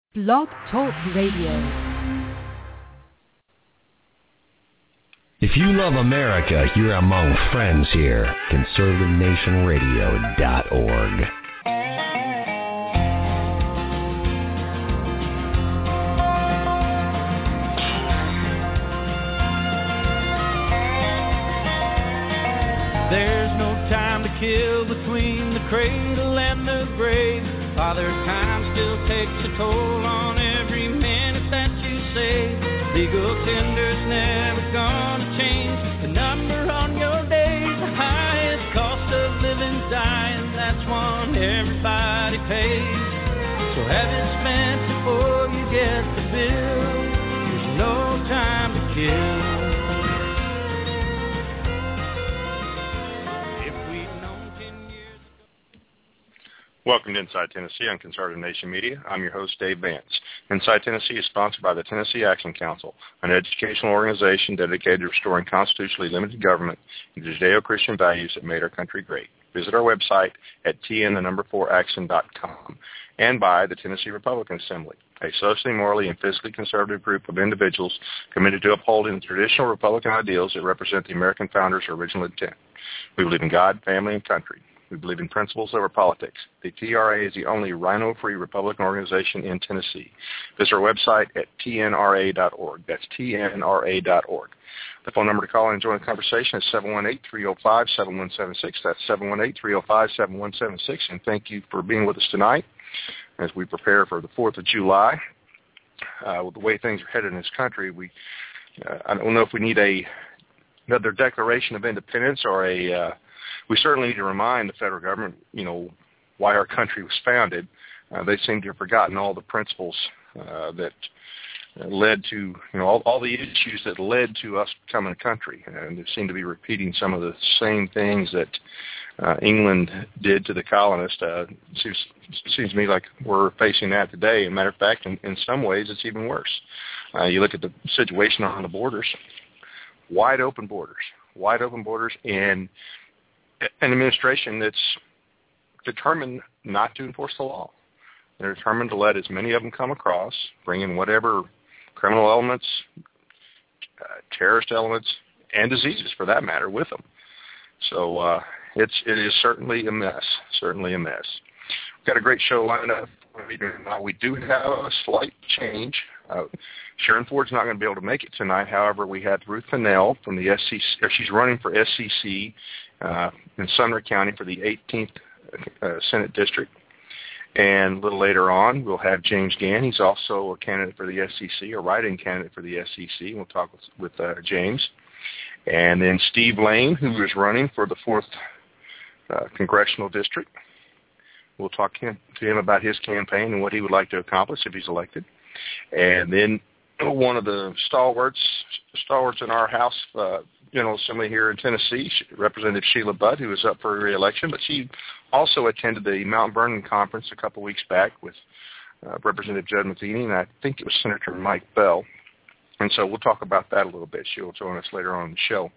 Blog Talk Radio. If you love America, you're among friends here. ConservativeNationRadio.org. There's no time to kill between the cradle and the grave. Father time still takes a toll on every minute that you save. Legal tender's never gonna change the number on your days. The highest cost of living's dying, that's one everybody pays. So have it spent before you get the bill. There's no time to kill. Welcome to Inside Tennessee on Conservative Nation Media. I'm your host, Dave Vance. Inside Tennessee is sponsored by the Tennessee Action Council, an educational organization dedicated to restoring constitutionally limited government and Judeo-Christian values that made our country great. Visit our website at tn4action.com and by the Tennessee Republican Assembly, a socially, morally, and fiscally conservative group of individuals committed to upholding the traditional Republican ideals that represent the American founders' original intent. We believe in God, family, and country. We believe in principles over politics. The TRA is the only rhino-free Republican organization in Tennessee. Visit our website at tnra.org. That's tnra.org. The phone number to call in and join the conversation is 718-305-7176. That's 718-305-7176. And thank you for being with us tonight as we prepare for the 4th of July. With the way things are headed in this country, I don't know if we need another Declaration of Independence or we certainly need to remind the federal government, why our country was founded. They seem to have forgotten all the principles that led to, all the issues that led to us becoming a country. And they seem to be repeating some of the same things that England did to the colonists. Seems to me like we're facing that today. As a matter of fact, in some ways, it's even worse. You look at the situation on the borders, wide open borders, and an administration that's determined not to enforce the law. They're determined to let as many of them come across, bring in whatever criminal elements, terrorist elements, and diseases, for that matter, with them. So it is certainly a mess, We've got a great show lined up. We do have a slight change. Sharon Ford's not going to be able to make it tonight. However, we had Ruth Fennell from the SCC, or she's running for SCC in Sumner County for the 18th Senate District. And a little later on, we'll have James Gann. He's also a candidate for the SCC, a write-in candidate for the SCC. We'll talk with James. And then Steve Lane, who is running for the 4th Congressional District. We'll talk to him about his campaign and what he would like to accomplish if he's elected. And then one of the stalwarts in our House General Assembly here in Tennessee, Representative Sheila Budd, who is up for re-election, but she also attended the Mount Vernon Conference a couple weeks back with Representative Judd Matheny, and I think it was Senator Mike Bell. And so we'll talk about that a little bit. She'll join us later on in the show.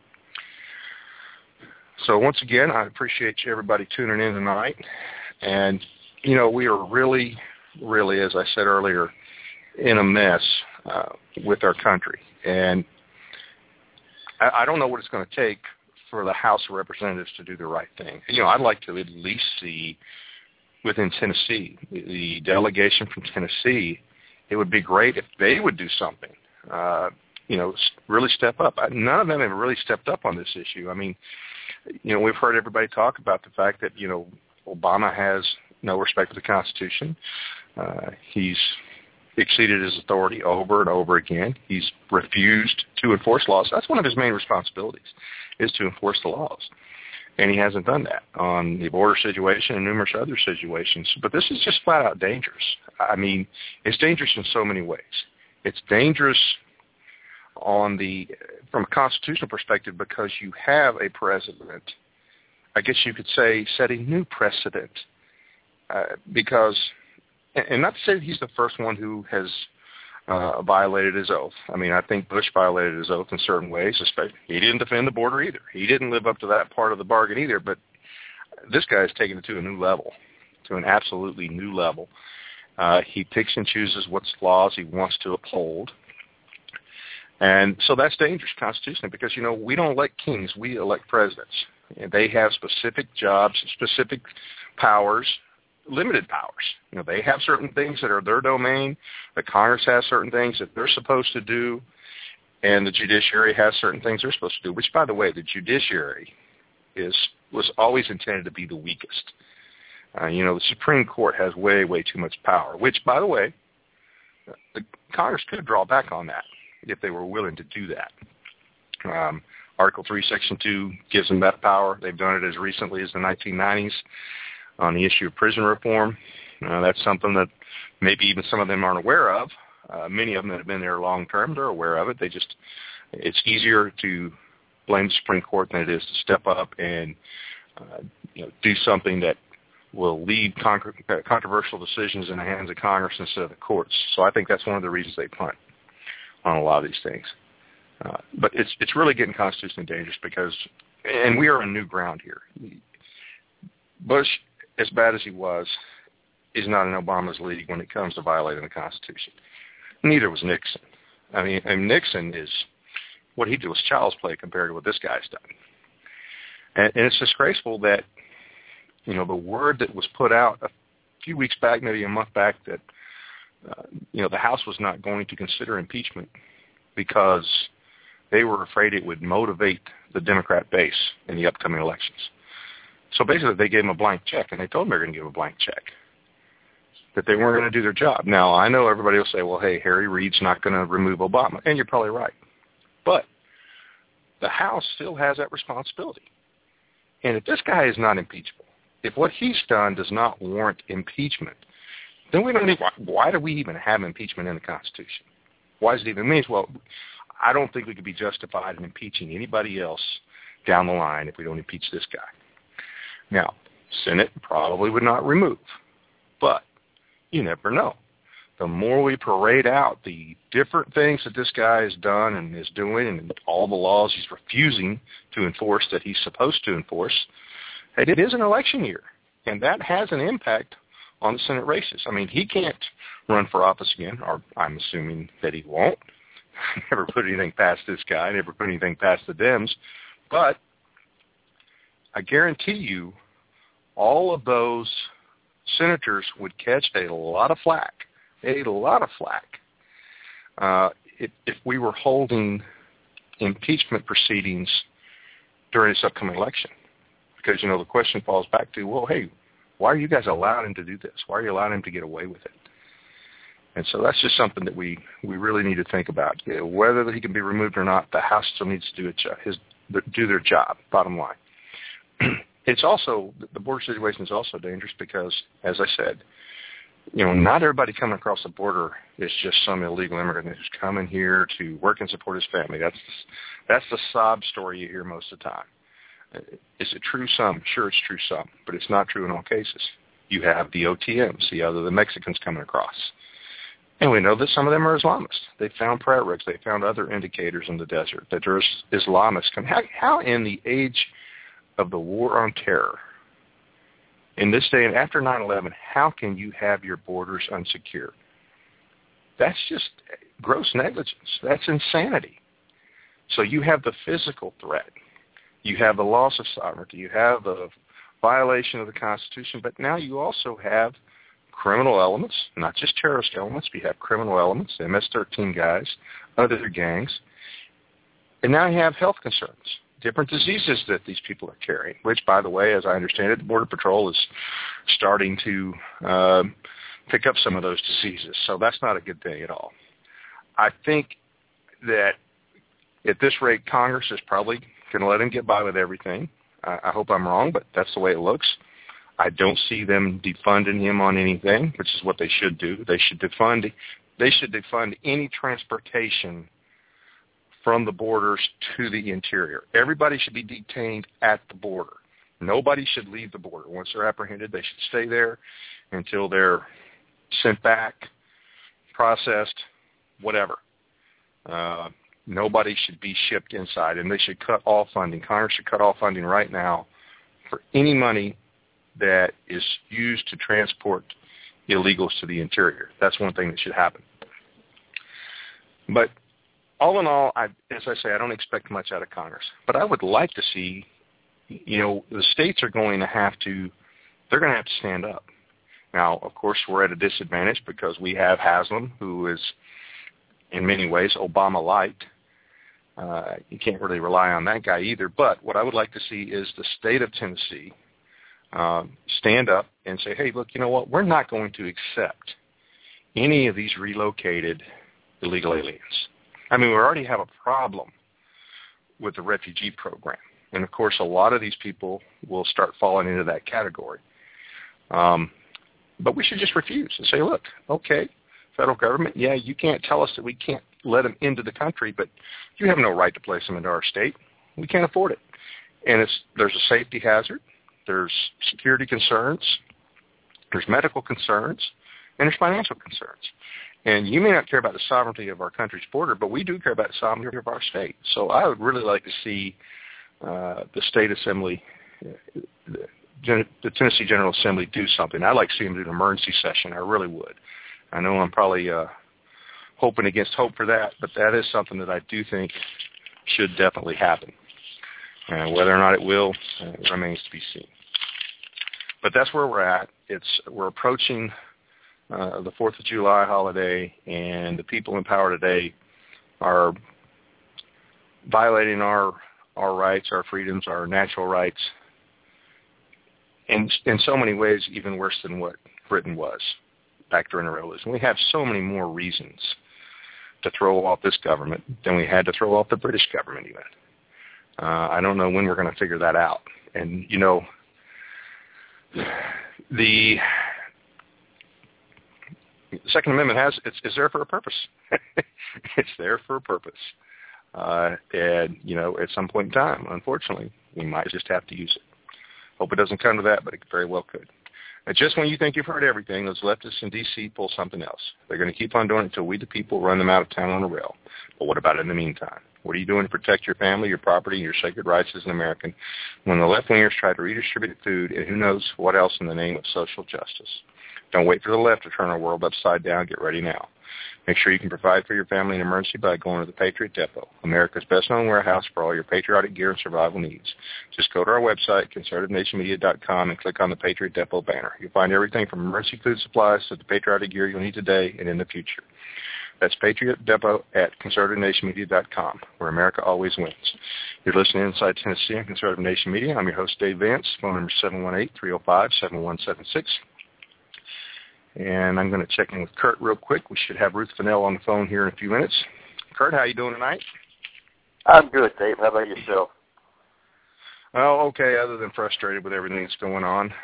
So once again, I appreciate everybody tuning in tonight. And, we are really, really, as I said earlier, in a mess with our country. And I don't know what it's going to take for the House of Representatives to do the right thing. I'd like to at least see within Tennessee, the delegation from Tennessee, it would be great if they would do something, really step up. None of them have really stepped up on this issue. I mean, we've heard everybody talk about the fact that, Obama has no respect for the Constitution. He's exceeded his authority over and over again. He's refused to enforce laws. That's one of his main responsibilities, is to enforce the laws. And he hasn't done that on the border situation and numerous other situations. But this is just flat out dangerous. I mean, it's dangerous in so many ways. It's dangerous from a constitutional perspective because you have a president, I guess you could say, setting new precedent because, and not to say that he's the first one who has violated his oath. I mean, I think Bush violated his oath in certain ways. Especially, he didn't defend the border either. He didn't live up to that part of the bargain either. But this guy has taken it to a new level, to an absolutely new level. He picks and chooses what laws he wants to uphold. And so that's dangerous constitutionally because, we don't elect kings, we elect presidents. And they have specific jobs, specific powers, limited powers. They have certain things that are their domain. The Congress has certain things that they're supposed to do. And the judiciary has certain things they're supposed to do, which, by the way, the judiciary was always intended to be the weakest. The Supreme Court has way, way too much power, which, by the way, the Congress could draw back on that if they were willing to do that. Article 3, Section 2 gives them that power. They've done it as recently as the 1990s on the issue of prison reform. That's something that maybe even some of them aren't aware of. Many of them that have been there long term, they're aware of it. It's easier to blame the Supreme Court than it is to step up and do something that will leave controversial decisions in the hands of Congress instead of the courts. So I think that's one of the reasons they punt on a lot of these things. But it's really getting constitutionally dangerous because, and we are on new ground here. Bush, as bad as he was, is not in Obama's league when it comes to violating the Constitution. Neither was Nixon. I mean, Nixon is, what he did was child's play compared to what this guy's done. And it's disgraceful that, the word that was put out a few weeks back, maybe a month back, that, the House was not going to consider impeachment because they were afraid it would motivate the Democrat base in the upcoming elections. So basically they gave him a blank check, and they told him they were going to give him a blank check, that they weren't going to do their job. Now, I know everybody will say, well, hey, Harry Reid's not going to remove Obama, and you're probably right. But the House still has that responsibility. And if this guy is not impeachable, if what he's done does not warrant impeachment, then we don't need, why do we even have impeachment in the Constitution? Why does it even mean? Well, I don't think we could be justified in impeaching anybody else down the line if we don't impeach this guy. Now, Senate probably would not remove, but you never know. The more we parade out the different things that this guy has done and is doing and all the laws he's refusing to enforce that he's supposed to enforce, it is an election year, and that has an impact on the Senate races. I mean, he can't run for office again, or I'm assuming that he won't. Never put anything past this guy, never put anything past the Dems, but I guarantee you all of those senators would catch a lot of flack, if we were holding impeachment proceedings during this upcoming election. Because, the question falls back to, well, hey, why are you guys allowing him to do this? Why are you allowing him to get away with it? And so that's just something that we really need to think about. Whether he can be removed or not, the House still needs to do their job, bottom line. It's also, the border situation is also dangerous because, as I said, not everybody coming across the border is just some illegal immigrant who's coming here to work and support his family. That's the sob story you hear most of the time. Is it true some? Sure, it's true some, but it's not true in all cases. You have the OTMs, the Mexicans coming across. And we know that some of them are Islamists. They found prayer rugs. They found other indicators in the desert that there's Islamists coming. How in the age of the war on terror, in this day and after 9/11, how can you have your borders unsecured? That's just gross negligence. That's insanity. So you have the physical threat. You have the loss of sovereignty. You have the violation of the Constitution, but now you also have criminal elements, not just terrorist elements, but you have criminal elements, the MS-13 guys, other gangs, and now you have health concerns, different diseases that these people are carrying, which, by the way, as I understand it, the Border Patrol is starting to pick up some of those diseases, so that's not a good thing at all. I think that at this rate, Congress is probably going to let him get by with everything. I hope I'm wrong, but that's the way it looks. I don't see them defunding him on anything, which is what they should do. They should defund any transportation from the borders to the interior. Everybody should be detained at the border. Nobody should leave the border. Once they're apprehended, they should stay there until they're sent back, processed, whatever. Nobody should be shipped inside, and they should cut all funding. Congress should cut all funding right now for any money that is used to transport illegals to the interior. That's one thing that should happen. But all in all, as I say, I don't expect much out of Congress. But I would like to see, the states are going to have to stand up. Now, of course, we're at a disadvantage because we have Haslam, who is, in many ways, Obama-light. You can't really rely on that guy either. But what I would like to see is the state of Tennessee stand up and say, hey, look, you know what? We're not going to accept any of these relocated illegal aliens. I mean, we already have a problem with the refugee program. And, of course, a lot of these people will start falling into that category. But we should just refuse and say, look, okay, federal government, yeah, you can't tell us that we can't let them into the country, but you have no right to place them into our state. We can't afford it. And there's a safety hazard. There's security concerns. There's medical concerns. And there's financial concerns. And you may not care about the sovereignty of our country's border, but we do care about the sovereignty of our state. So I would really like to see the state assembly, the Tennessee General Assembly, do something. I'd like to see them do an emergency session. I really would. I know I'm probably hoping against hope for that, but that is something that I do think should definitely happen. Whether or not it will remains to be seen. But that's where we're at. We're approaching the 4th of July holiday, and the people in power today are violating our rights, our freedoms, our natural rights, and in so many ways even worse than what Britain was back during the Revolution. We have so many more reasons to throw off this government than we had to throw off the British government even. I don't know when we're going to figure that out. And, the Second Amendment it's there for a purpose. It's there for a purpose. And, at some point in time, unfortunately, we might just have to use it. Hope it doesn't come to that, but it very well could. And just when you think you've heard everything, those leftists in D.C. pull something else. They're going to keep on doing it until we, the people, run them out of town on a rail. But what about in the meantime? What are you doing to protect your family, your property, your sacred rights as an American when the left-wingers try to redistribute food and who knows what else in the name of social justice? Don't wait for the left to turn our world upside down. Get ready now. Make sure you can provide for your family in emergency by going to the Patriot Depot, America's best-known warehouse for all your patriotic gear and survival needs. Just go to our website, conservativenationmedia.com, and click on the Patriot Depot banner. You'll find everything from emergency food supplies to the patriotic gear you'll need today and in the future. That's Patriot Depot at conservativenationmedia.com, where America always wins. You're listening Inside Tennessee on Conservative Nation Media. I'm your host, Dave Vance. Phone number 718-305-7176. And I'm going to check in with Kurt real quick. We should have Ruth Fennell on the phone here in a few minutes. Kurt, how you doing tonight? I'm good, Dave. How about yourself? Oh, okay, other than frustrated with everything that's going on.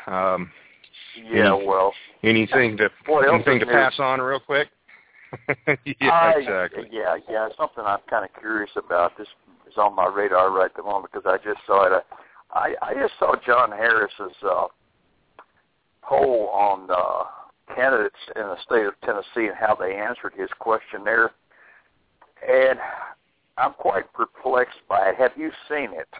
Anything to pass on real quick? Exactly. Yeah, something I'm kind of curious about. This is on my radar right at the moment because I just saw it. I just saw John Harris's poll on candidates in the state of Tennessee and how they answered his questionnaire, and I'm quite perplexed by it. Have you seen it?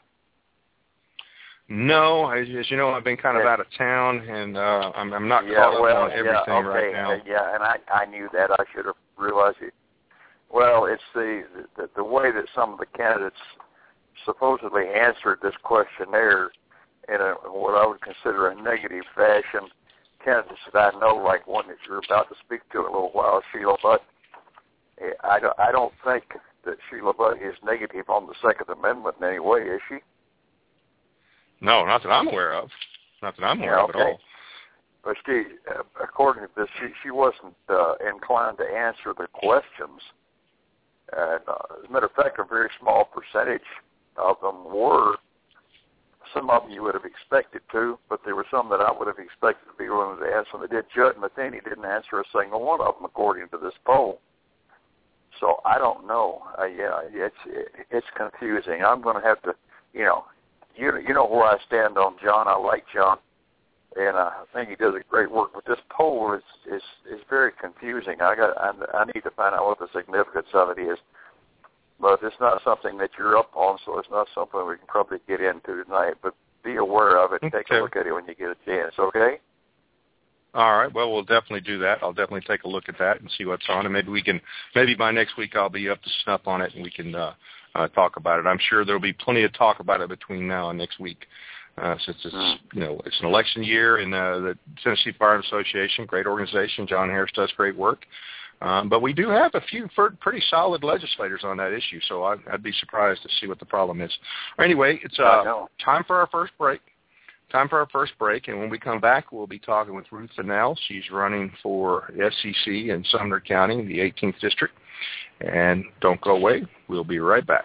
No, as you know, I've been kind of out of town, and I'm not caught up on everything right now. Yeah, and I knew that. I should have realized it. Well, it's the way that some of the candidates supposedly answered this questionnaire in what I would consider a negative fashion. Candidates that I know, like one that you're about to speak to in a little while, Sheila Butt. I don't think that Sheila Butt is negative on the Second Amendment in any way, is she? No, not that I'm aware of. Not that I'm aware of at all. But she, according to this, she wasn't inclined to answer the questions. And, as a matter of fact, a very small percentage of them were. Some of them you would have expected to, but there were some that I would have expected to be willing to answer. And they did. Judd Matheny didn't answer a single one of them, according to this poll. So I don't know. It's confusing. I'm going to have to, you know where I stand on John. I like John, and I think he does a great work. But this poll is very confusing. I need to find out what the significance of it is. But it's not something that you're up on, so it's not something we can probably get into tonight. But be aware of it and take a look at it when you get a chance, okay? All right. Well, we'll definitely do that. I'll definitely take a look at that and see what's on, and maybe by next week I'll be up to snuff on it, and we can talk about it. I'm sure there'll be plenty of talk about it between now and next week, since it's it's an election year, and the Tennessee Fire Association, great organization. John Harris does great work, but we do have a few pretty solid legislators on that issue, so I'd be surprised to see what the problem is. Anyway, it's time for our first break. And when we come back, we'll be talking with Ruth Fennell. She's running for SEC in Sumner County, the 18th District. And don't go away. We'll be right back.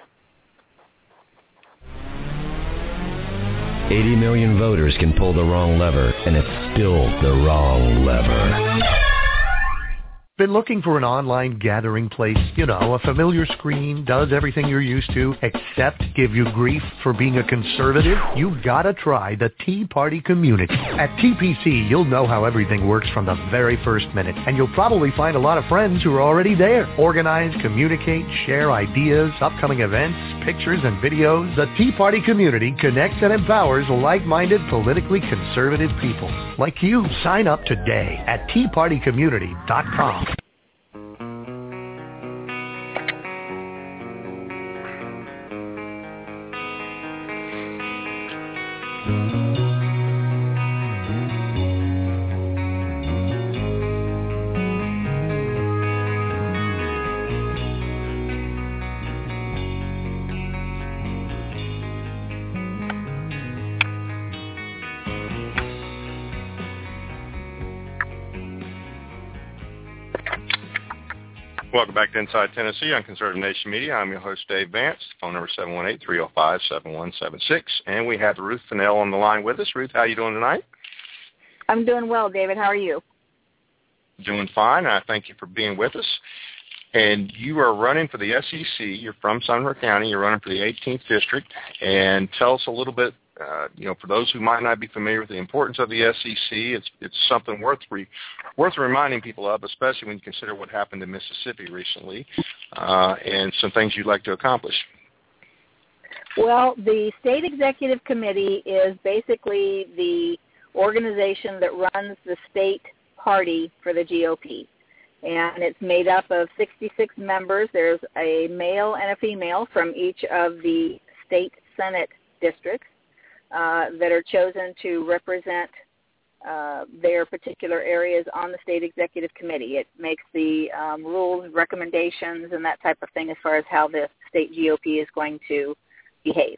80 million voters can pull the wrong lever, and it's still the wrong lever. Been looking for an online gathering place? A familiar screen, does everything you're used to, except give you grief for being a conservative? You gotta try the Tea Party Community. At TPC, you'll know how everything works from the very first minute, and you'll probably find a lot of friends who are already there. Organize, communicate, share ideas, upcoming events, pictures, and videos. The Tea Party Community connects and empowers like-minded, politically conservative people like you. Sign up today at teapartycommunity.com. Welcome back to Inside Tennessee on Conservative Nation Media. I'm your host, Dave Vance. Phone number 718-305-7176. And we have Ruth Fennell on the line with us. Ruth, how are you doing tonight? I'm doing well, David. How are you? Doing fine. I thank you for being with us. And you are running for the SEC. You're from Sumner County. You're running for the 18th District. And tell us a little bit, for those who might not be familiar with the importance of the SEC, it's something worth reminding people of, especially when you consider what happened in Mississippi recently, and some things you'd like to accomplish. Well, the State Executive Committee is basically the organization that runs the state party for the GOP. And it's made up of 66 members. There's a male and a female from each of the state Senate districts that are chosen to represent their particular areas on the State Executive Committee. It makes the rules, recommendations, and that type of thing as far as how the state GOP is going to behave.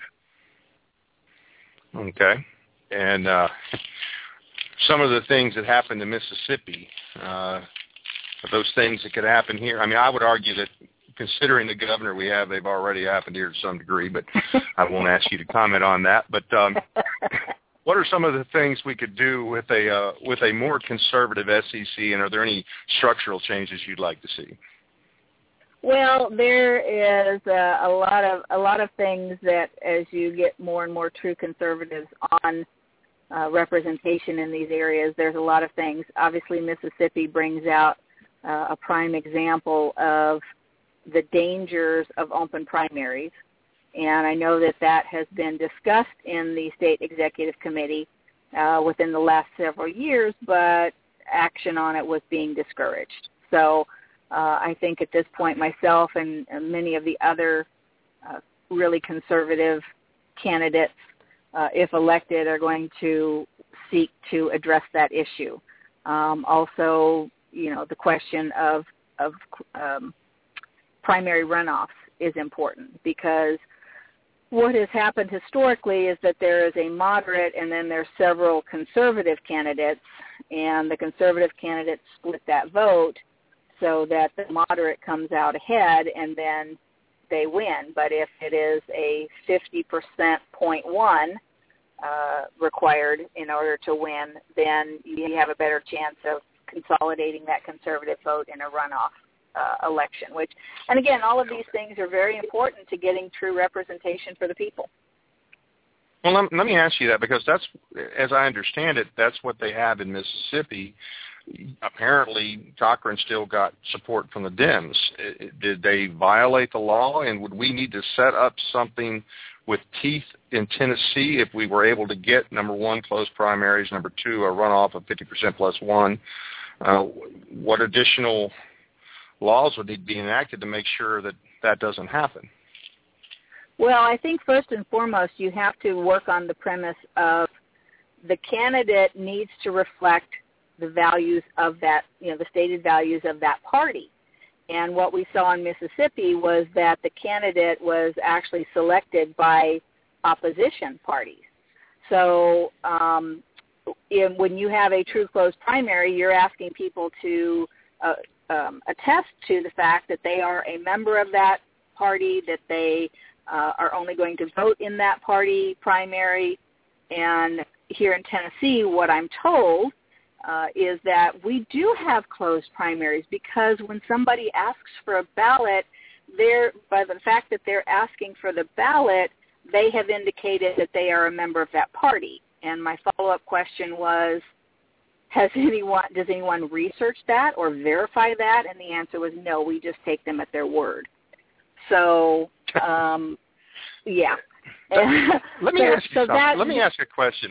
Okay. And some of the things that happened in Mississippi, those things that could happen here. I mean, I would argue that considering the governor we have, they've already happened here to some degree, but I won't ask you to comment on that. But what are some of the things we could do with a more conservative SEC, and are there any structural changes you'd like to see? Well, there is a lot of things that, as you get more and more true conservatives on representation in these areas, there's a lot of things. Obviously, Mississippi brings out a prime example of the dangers of open primaries, and I know that has been discussed in the State Executive Committee within the last several years, but action on it was being discouraged. So I think at this point myself and many of the other really conservative candidates, if elected, are going to seek to address that issue. Also, the question of primary runoffs is important, because what has happened historically is that there is a moderate and then there's several conservative candidates, and the conservative candidates split that vote so that the moderate comes out ahead and then they win. But if it is a 50.1% required in order to win, then you have a better chance of consolidating that conservative vote in a runoff election. And again, all of these things are very important to getting true representation for the people. Well, let me ask you that, because that's, as I understand it, that's what they have in Mississippi. Apparently, Cochran still got support from the Dems. Did they violate the law, and would we need to set up something with teeth in Tennessee if we were able to get, number one, closed primaries, number two, a runoff of 50% plus one? What additional laws would need to be enacted to make sure that that doesn't happen? Well, I think first and foremost you have to work on the premise of the candidate needs to reflect the values of that, the stated values of that party. And what we saw in Mississippi was that the candidate was actually selected by opposition parties. So when you have a true closed primary, you're asking people to attest to the fact that they are a member of that party, that they are only going to vote in that party primary. And here in Tennessee, what I'm told is that we do have closed primaries, because when somebody asks for a ballot, by the fact that they're asking for the ballot, they have indicated that they are a member of that party. And my follow-up question was, does anyone research that or verify that? And the answer was no, we just take them at their word. So, yeah. Let me ask you something. Let me ask a question.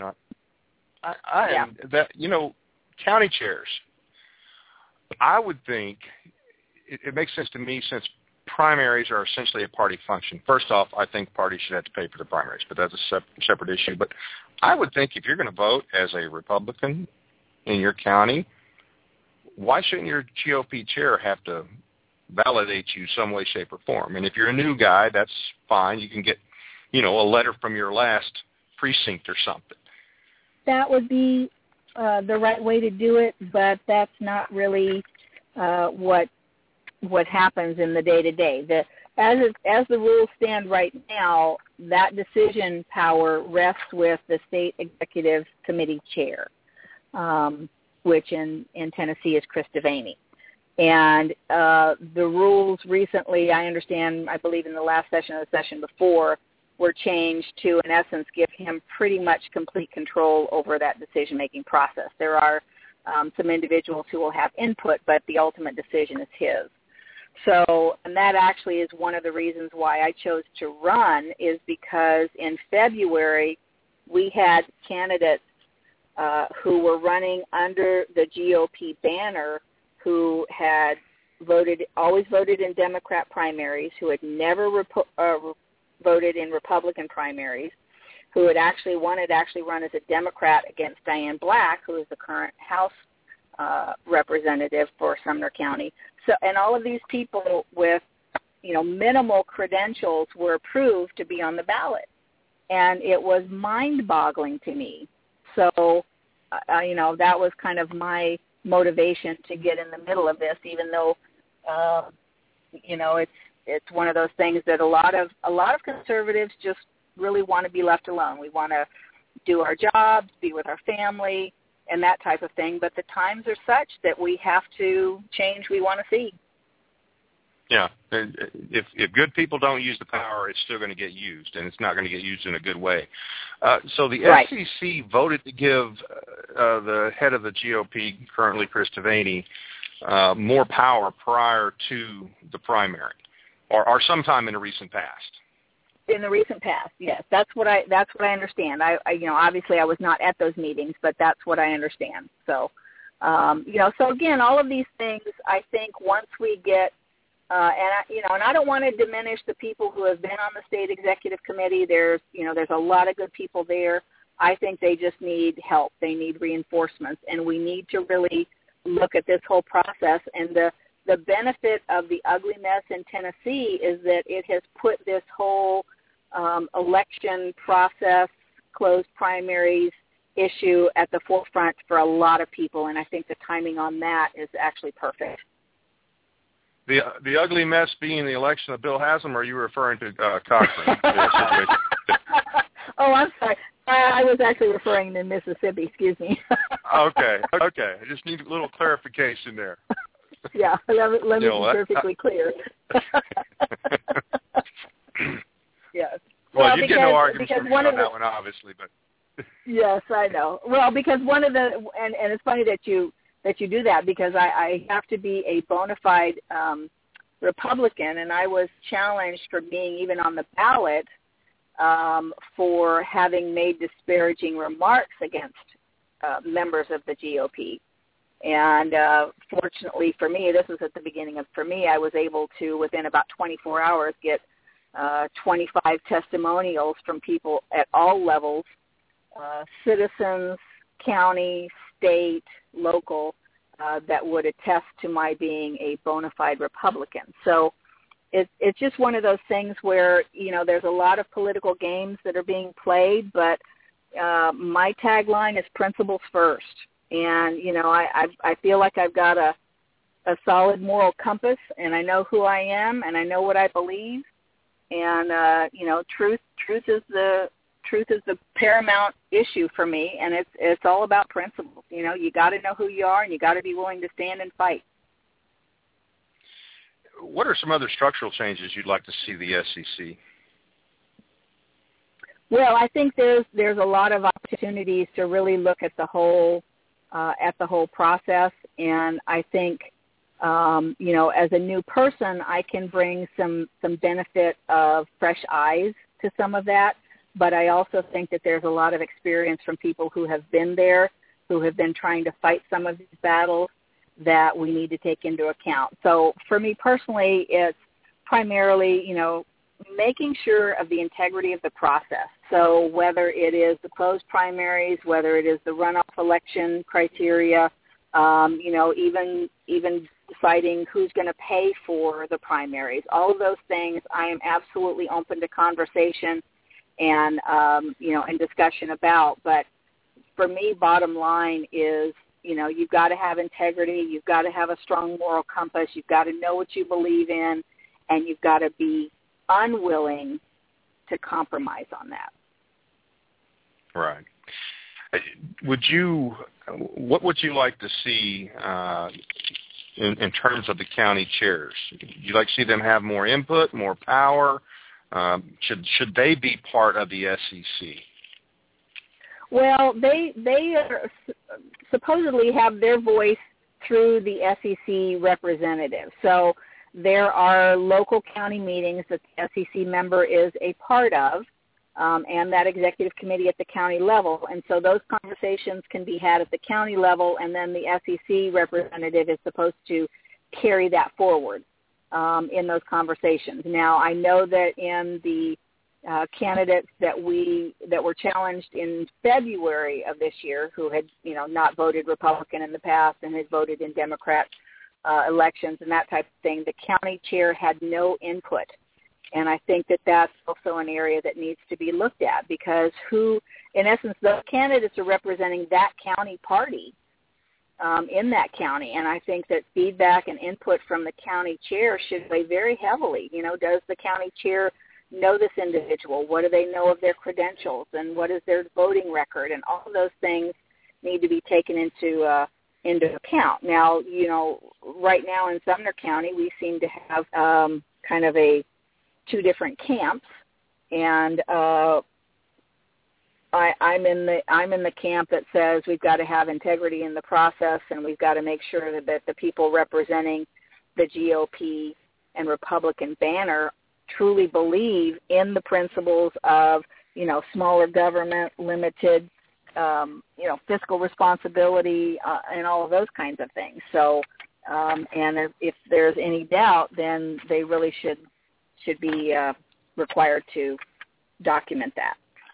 County chairs, I would think it makes sense to me, since primaries are essentially a party function. First off, I think parties should have to pay for the primaries, but that's a separate issue. But I would think if you're going to vote as a Republican in your county, why shouldn't your GOP chair have to validate you some way, shape, or form? And if you're a new guy, that's fine. You can get, a letter from your last precinct or something. That would be the right way to do it, but that's not really what happens in the day-to-day. As the rules stand right now, that decision power rests with the state executive committee chair, which in Tennessee is Chris Devaney. And the rules recently, I believe in the last session or the session before, were changed to, in essence, give him pretty much complete control over that decision-making process. There are some individuals who will have input, but the ultimate decision is his. So, and that actually is one of the reasons why I chose to run, is because in February we had candidates who were running under the GOP banner who had always voted in Democrat primaries, who had never voted in Republican primaries, who had actually run as a Democrat against Diane Black, who is the current House representative for Sumner County. So, and all of these people with, minimal credentials were approved to be on the ballot, and it was mind-boggling to me. So, that was kind of my motivation to get in the middle of this, even though, it's one of those things that a lot of conservatives just really want to be left alone. We want to do our jobs, be with our family, and that type of thing. But the times are such that we have to change we want to see. Yeah. If good people don't use the power, it's still going to get used, and it's not going to get used in a good way. So the FCC voted to give the head of the GOP, currently Chris Devaney, more power prior to the primary, or sometime in the recent past. In the recent past, yes, that's what I understand. I obviously I was not at those meetings, but that's what I understand. So, so again, all of these things, I think once we get, and I don't want to diminish the people who have been on the state executive committee. There's a lot of good people there. I think they just need help. They need reinforcements, and we need to really look at this whole process. And the benefit of the ugly mess in Tennessee is that it has put this whole election process, closed primaries issue at the forefront for a lot of people, and I think the timing on that is actually perfect. The ugly mess being the election of Bill Haslam, or are you referring to Cochran? Oh, I'm sorry. I was actually referring to Mississippi. Excuse me. Okay. I just need a little clarification there. Yeah, let me be perfectly clear. Yes. Well, you get no arguments from me on that one, obviously, but. Yes, I know. Well, because one of the and it's funny that you do that, because I have to be a bona fide Republican, and I was challenged for being even on the ballot for having made disparaging remarks against members of the GOP. And fortunately for me, this was at the beginning of, for me, I was able to, within about 24 hours, get 25 testimonials from people at all levels, citizens, county, state, local, that would attest to my being a bona fide Republican. So it's just one of those things where, you know, there's a lot of political games that are being played, but my tagline is principles first. And, you know, I feel like I've got a solid moral compass, and I know who I am, and I know what I believe. And, you know, truth is the paramount issue for me, and it's all about principles. You know, you got to know who you are, and you got to be willing to stand and fight. What are some other structural changes you'd like to see the SEC? Well, I think there's a lot of opportunities to really look at the whole process, and I think you know, as a new person, I can bring some benefit of fresh eyes to some of that. But I also think that there's a lot of experience from people who have been there, who have been trying to fight some of these battles that we need to take into account. So for me personally, it's primarily, you know, making sure of the integrity of the process. So whether it is the closed primaries, whether it is the runoff election criteria, you know, even deciding who's going to pay for the primaries, all of those things, I am absolutely open to conversation and, you know, and discussion about. But for me, bottom line is, you know, you've got to have integrity. You've got to have a strong moral compass. You've got to know what you believe in, and you've got to be unwilling to compromise on that. Right. What would you like to see in terms of the county chairs? Would you like to see them have more input, more power? Should they be part of the SEC? Well, they are, supposedly have their voice through the SEC representative. So there are local county meetings that the SEC member is a part of, and that executive committee at the county level. And so those conversations can be had at the county level, and then the SEC representative is supposed to carry that forward in those conversations. Now, I know that in the candidates that were challenged in February of this year, who had, you know, not voted Republican in the past and had voted in Democrat elections and that type of thing, the county chair had no input. And I think that that's also an area that needs to be looked at, because in essence, those candidates are representing that county party in that county. And I think that feedback and input from the county chair should weigh very heavily. You know, does the county chair know this individual? What do they know of their credentials? And what is their voting record? And all of those things need to be taken into account. Now, you know, right now in Sumner County, we seem to have kind of two different camps, and I'm in the camp that says we've got to have integrity in the process, and we've got to make sure that the people representing the GOP and Republican banner truly believe in the principles of, you know, smaller government, limited, you know, fiscal responsibility, and all of those kinds of things. So, and if there's any doubt, then they really should be required to document that.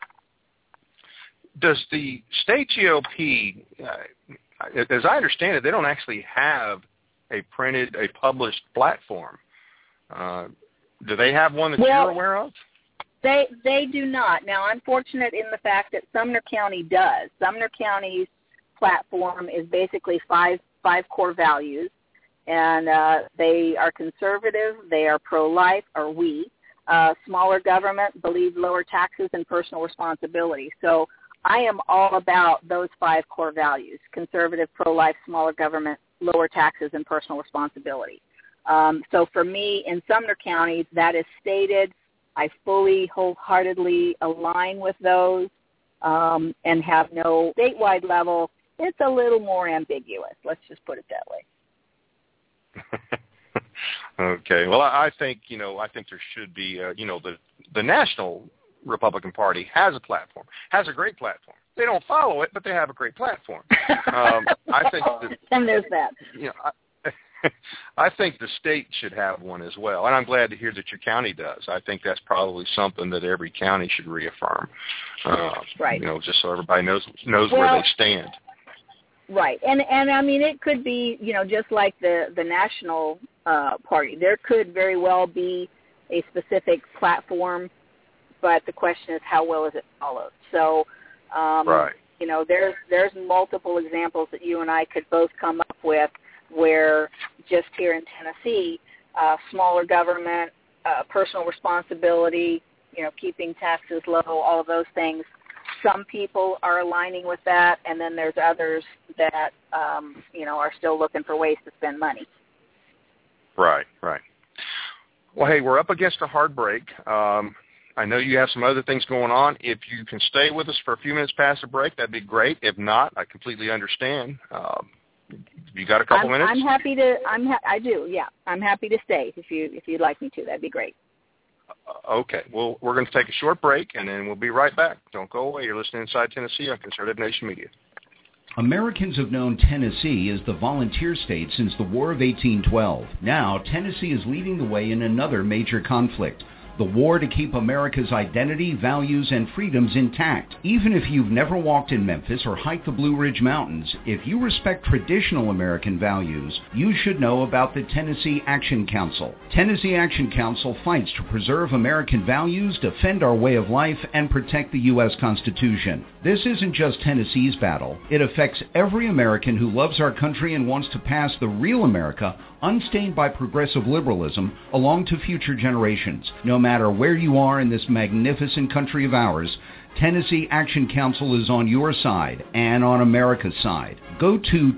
Does the state GOP, as I understand it, they don't actually have a published platform. Do they have one that you're aware of? They do not. Now, I'm fortunate in the fact that Sumner County does. Sumner County's platform is basically five core values, and they are conservative, they are pro-life, or smaller government, believe lower taxes and personal responsibility. So I am all about those 5 core values: conservative, pro-life, smaller government, lower taxes, and personal responsibility. So for me, in Sumner County, that is stated. I fully, wholeheartedly align with those, and have no statewide level. It's a little more ambiguous. Let's just put it that way. Okay. Well, I think there should be, the national Republican Party has a platform, has a great platform. They don't follow it, but they have a great platform. I think that, and there's that. I think the state should have one as well, and I'm glad to hear that your county does. I think that's probably something that every county should reaffirm. Right. Just so everybody knows where they stand. Right, and I mean, it could be, just like the national party. There could very well be a specific platform, but the question is, how well is it followed? So, right. There's multiple examples that you and I could both come up with where just here in Tennessee, smaller government, personal responsibility, keeping taxes low, all of those things. Some people are aligning with that, and then there's others that, are still looking for ways to spend money. Right. Well, hey, we're up against a hard break. I know you have some other things going on. If you can stay with us for a few minutes past the break, that'd be great. If not, I completely understand. You got a couple minutes? I'm happy to. I do. Yeah, I'm happy to stay if you'd like me to. That'd be great. Okay. Well, we're going to take a short break, and then we'll be right back. Don't go away. You're listening Inside Tennessee on Conservative Nation Media. Americans have known Tennessee as the volunteer state since the War of 1812. Now, Tennessee is leading the way in another major conflict, the war to keep America's identity, values, and freedoms intact. Even if you've never walked in Memphis or hiked the Blue Ridge Mountains, if you respect traditional American values, you should know about the Tennessee Action Council. Tennessee Action Council fights to preserve American values, defend our way of life, and protect the U.S. Constitution. This isn't just Tennessee's battle. It affects every American who loves our country and wants to pass the real America, unstained by progressive liberalism, along to future generations. No matter where you are in this magnificent country of ours, Tennessee Action Council is on your side and on America's side. Go to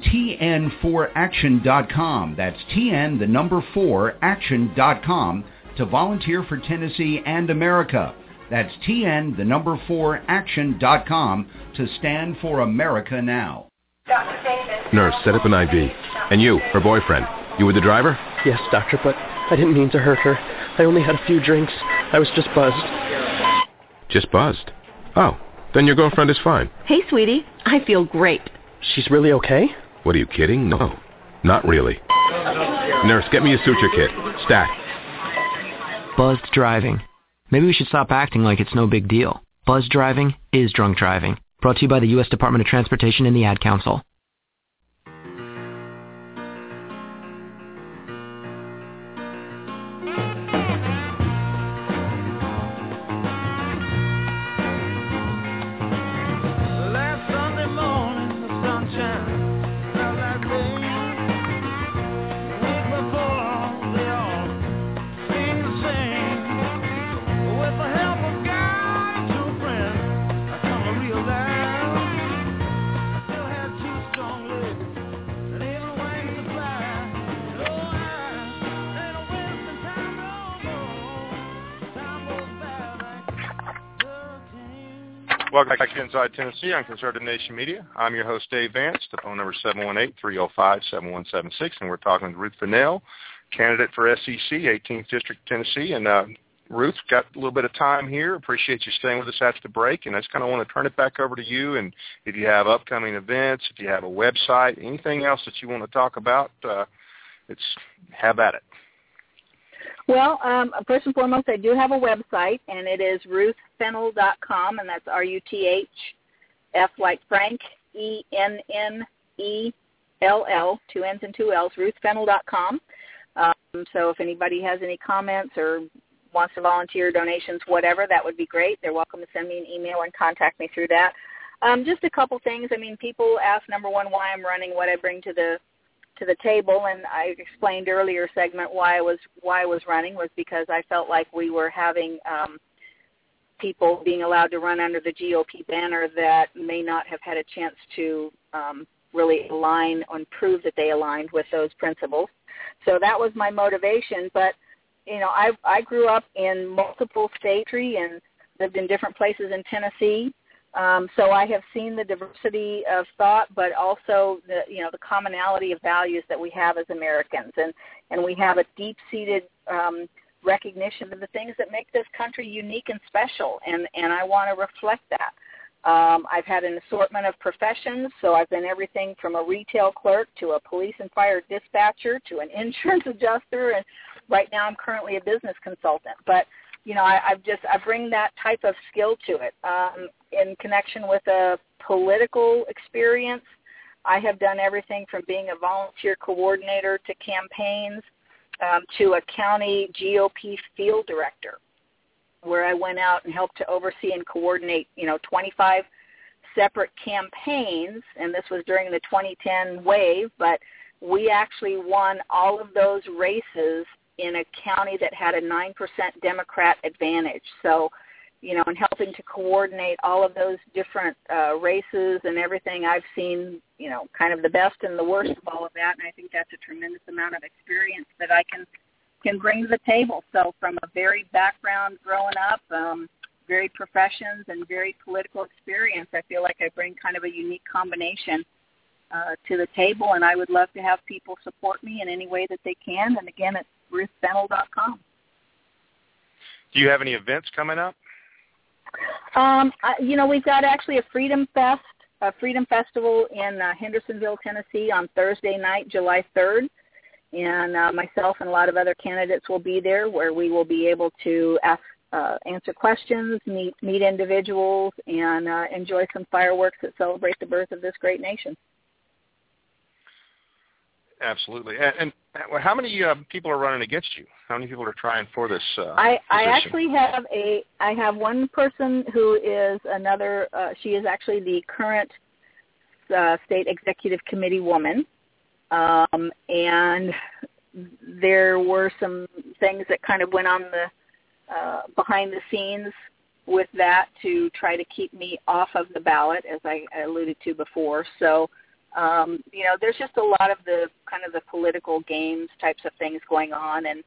tn4action.com. That's TN, the number 4, action.com to volunteer for Tennessee and America. That's TN, the number 4, action.com to stand for America now. Nurse, set up an IV. And you, her boyfriend. You were the driver? Yes, doctor, but I didn't mean to hurt her. I only had a few drinks. I was just buzzed. Just buzzed? Oh, then your girlfriend is fine. Hey, sweetie. I feel great. She's really okay? What, are you kidding? No, not really. Nurse, get me a suture kit. Stat. Buzzed driving. Maybe we should stop acting like it's no big deal. Buzzed driving is drunk driving. Brought to you by the U.S. Department of Transportation and the Ad Council. Welcome back to Inside Tennessee on Conservative Nation Media. I'm your host, Dave Vance. The phone number is 718-305-7176, and we're talking with Ruth Fennell, candidate for SEC, 18th District, Tennessee. And Ruth, got a little bit of time here. Appreciate you staying with us after the break, and I just kind of want to turn it back over to you. And if you have upcoming events, if you have a website, anything else that you want to talk about, have at it. Well, first and foremost, I do have a website, and it is ruthfennell.com, and that's RUTH, F like Frank, ENNELL, 2 N's and 2 L's, ruthfennell.com. So if anybody has any comments or wants to volunteer, donations, whatever, that would be great. They're welcome to send me an email and contact me through that. Just a couple things. I mean, people ask, number one, why I'm running, what I bring to the table, and I explained earlier segment why I was running was because I felt like we were having people being allowed to run under the GOP banner that may not have had a chance to really align and prove that they aligned with those principles. So that was my motivation. But I grew up in multiple states and lived in different places in Tennessee. So I have seen the diversity of thought, but also the commonality of values that we have as Americans, and we have a deep-seated recognition of the things that make this country unique and special, and I want to reflect that. I've had an assortment of professions, so I've been everything from a retail clerk to a police and fire dispatcher to an insurance adjuster, and right now I'm currently a business consultant. But, you know, I bring that type of skill to it. In connection with a political experience, I have done everything from being a volunteer coordinator to campaigns to a county GOP field director, where I went out and helped to oversee and coordinate, 25 separate campaigns, and this was during the 2010 wave, but we actually won all of those races in a county that had a 9% Democrat advantage. So, in helping to coordinate all of those different races and everything, I've seen, kind of the best and the worst of all of that, and I think that's a tremendous amount of experience that I can bring to the table. So from a varied background growing up, varied professions, and very political experience, I feel like I bring kind of a unique combination to the table, and I would love to have people support me in any way that they can. And again, it's RuthFennell.com. Do you have any events coming up? We've got actually a Freedom Festival in Hendersonville, Tennessee on Thursday night, July 3rd. And myself and a lot of other candidates will be there, where we will be able to answer questions, meet individuals, and enjoy some fireworks that celebrate the birth of this great nation. Absolutely. And how many people are running against you? How many people are trying for this I actually have I have one person who is another. She is actually the current state executive committee woman. And there were some things that kind of went on the behind the scenes with that to try to keep me off of the ballot, as I alluded to before. So, there's just a lot of the kind of the political games types of things going on, and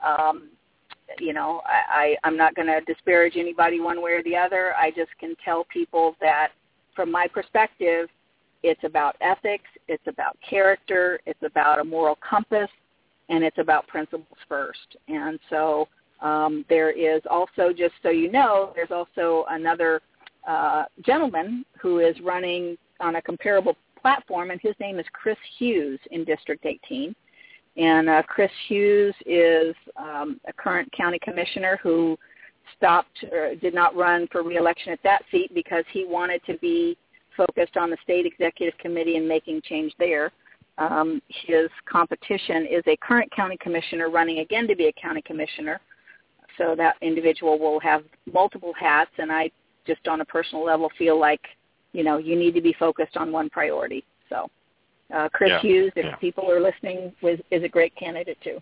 I'm not going to disparage anybody one way or the other. I just can tell people that from my perspective, it's about ethics, it's about character, it's about a moral compass, and it's about principles first. And so there is also, just so you know, there's also another gentleman who is running on a comparable platform, and his name is Chris Hughes in District 18. And Chris Hughes is a current county commissioner who did not run for re-election at that seat because he wanted to be focused on the state executive committee and making change there. His competition is a current county commissioner running again to be a county commissioner. So that individual will have multiple hats, and I just on a personal level feel like, you need to be focused on one priority. So Chris Hughes, if people are listening, is a great candidate too.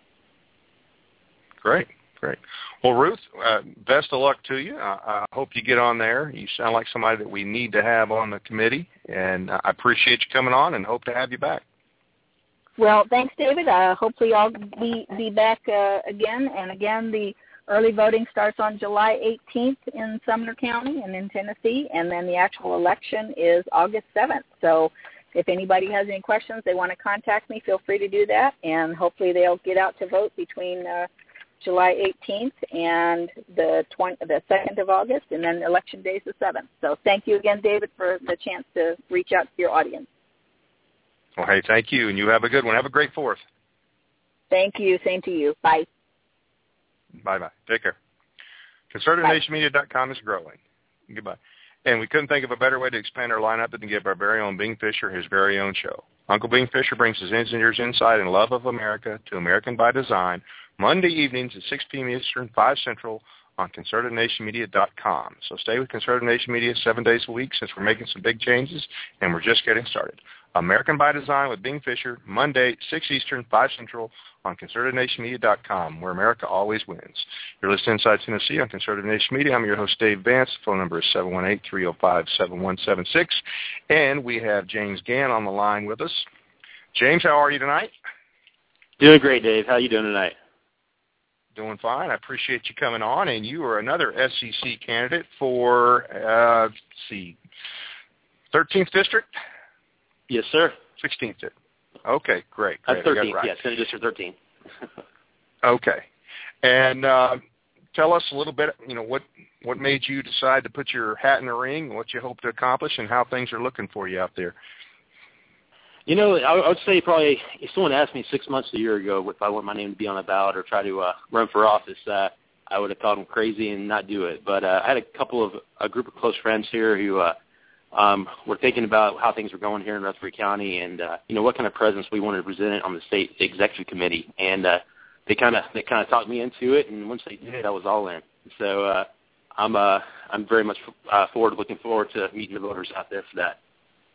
Great. Well, Ruth, best of luck to you. I hope you get on there. You sound like somebody that we need to have on the committee, and I appreciate you coming on and hope to have you back. Well, thanks, David. Hopefully I'll be back again. And again, the early voting starts on July 18th in Sumner County and in Tennessee, and then the actual election is August 7th. So if anybody has any questions, they want to contact me, feel free to do that, and hopefully they'll get out to vote between July 18th and the 2nd of August, and then Election Day is the 7th. So thank you again, David, for the chance to reach out to your audience. Well, hey, thank you, and you have a good one. Have a great 4th. Thank you. Same to you. Bye. Bye-bye. Take care. ConservativeNationMedia.com is growing. Goodbye. And we couldn't think of a better way to expand our lineup than to give our very own Bing Fisher his very own show. Uncle Bing Fisher brings his engineer's insight and love of America to American by Design, Monday evenings at 6 p.m. Eastern, 5 Central on ConservativeNationMedia.com. So stay with Conservative Nation Media 7 days a week since we're making some big changes, and we're just getting started. American by Design with Bing Fisher, Monday, 6 Eastern, 5 Central on ConservativeNationMedia.com, where America always wins. You're listening Inside Tennessee on Conservative Nation Media. I'm your host, Dave Vance. The phone number is 718-305-7176. And we have James Gann on the line with us. James, how are you tonight? Doing great, Dave. How are you doing tonight? Doing fine. I appreciate you coming on. And you are another SEC candidate for, 13th District? Yes, sir. 16th District. Okay, great. That's 13th, yes, Senate District 13. Okay. And tell us a little bit, what made you decide to put your hat in the ring, what you hope to accomplish, and how things are looking for you out there. I would say probably if someone asked me 6 months, a year ago if I want my name to be on a ballot or try to run for office, I would have called them crazy and not do it. But I had a group of close friends here who were thinking about how things were going here in Rutherford County and, what kind of presence we wanted to present on the state executive committee. And they kind of talked me into it, and once they did, I was all in. So I'm very much looking forward to meeting the voters out there for that.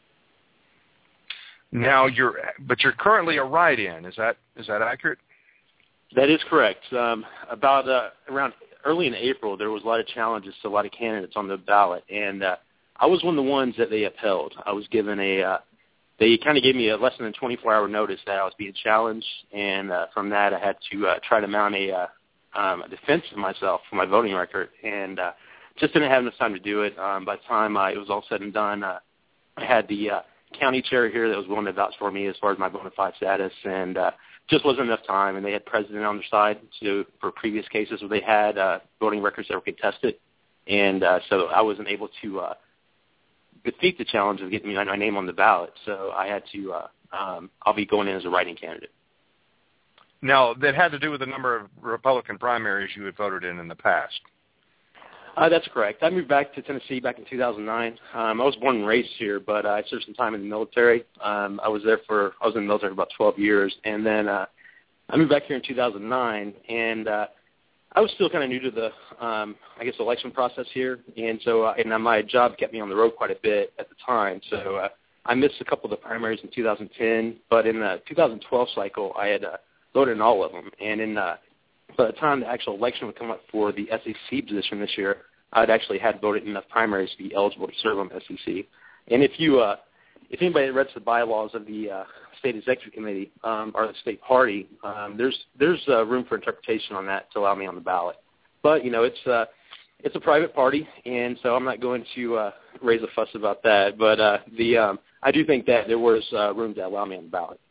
Now you're currently a write-in. Is that accurate? That is correct. About around early in April, there was a lot of challenges to a lot of candidates on the ballot, and I was one of the ones that they upheld. I was given they kind of gave me a less than 24-hour notice that I was being challenged, and from that I had to try to mount a defense of myself for my voting record, and just didn't have enough time to do it. By the time it was all said and done, I had the county chair here that was willing to vouch for me as far as my bona fide status, and just wasn't enough time. And they had president on their side for previous cases where they had voting records that were contested, and so I wasn't able to defeat the challenge of getting my name on the ballot. So I had to. I'll be going in as a write-in candidate. Now, that had to do with the number of Republican primaries you had voted in the past. That's correct. I moved back to Tennessee back in 2009. I was born and raised here, but I served some time in the military. I was in the military for about 12 years, and then I moved back here in 2009, and I was still kind of new to the, election process here, and so and my job kept me on the road quite a bit at the time. So I missed a couple of the primaries in 2010, but in the 2012 cycle, I had voted in all of them, and by the time the actual election would come up for the SEC position this year, I'd actually had voted enough primaries to be eligible to serve on the SEC. And if anybody reads the bylaws of the state executive committee or the state party, there's room for interpretation on that to allow me on the ballot. But it's a private party, and so I'm not going to raise a fuss about that. But I do think that there was room to allow me on the ballot.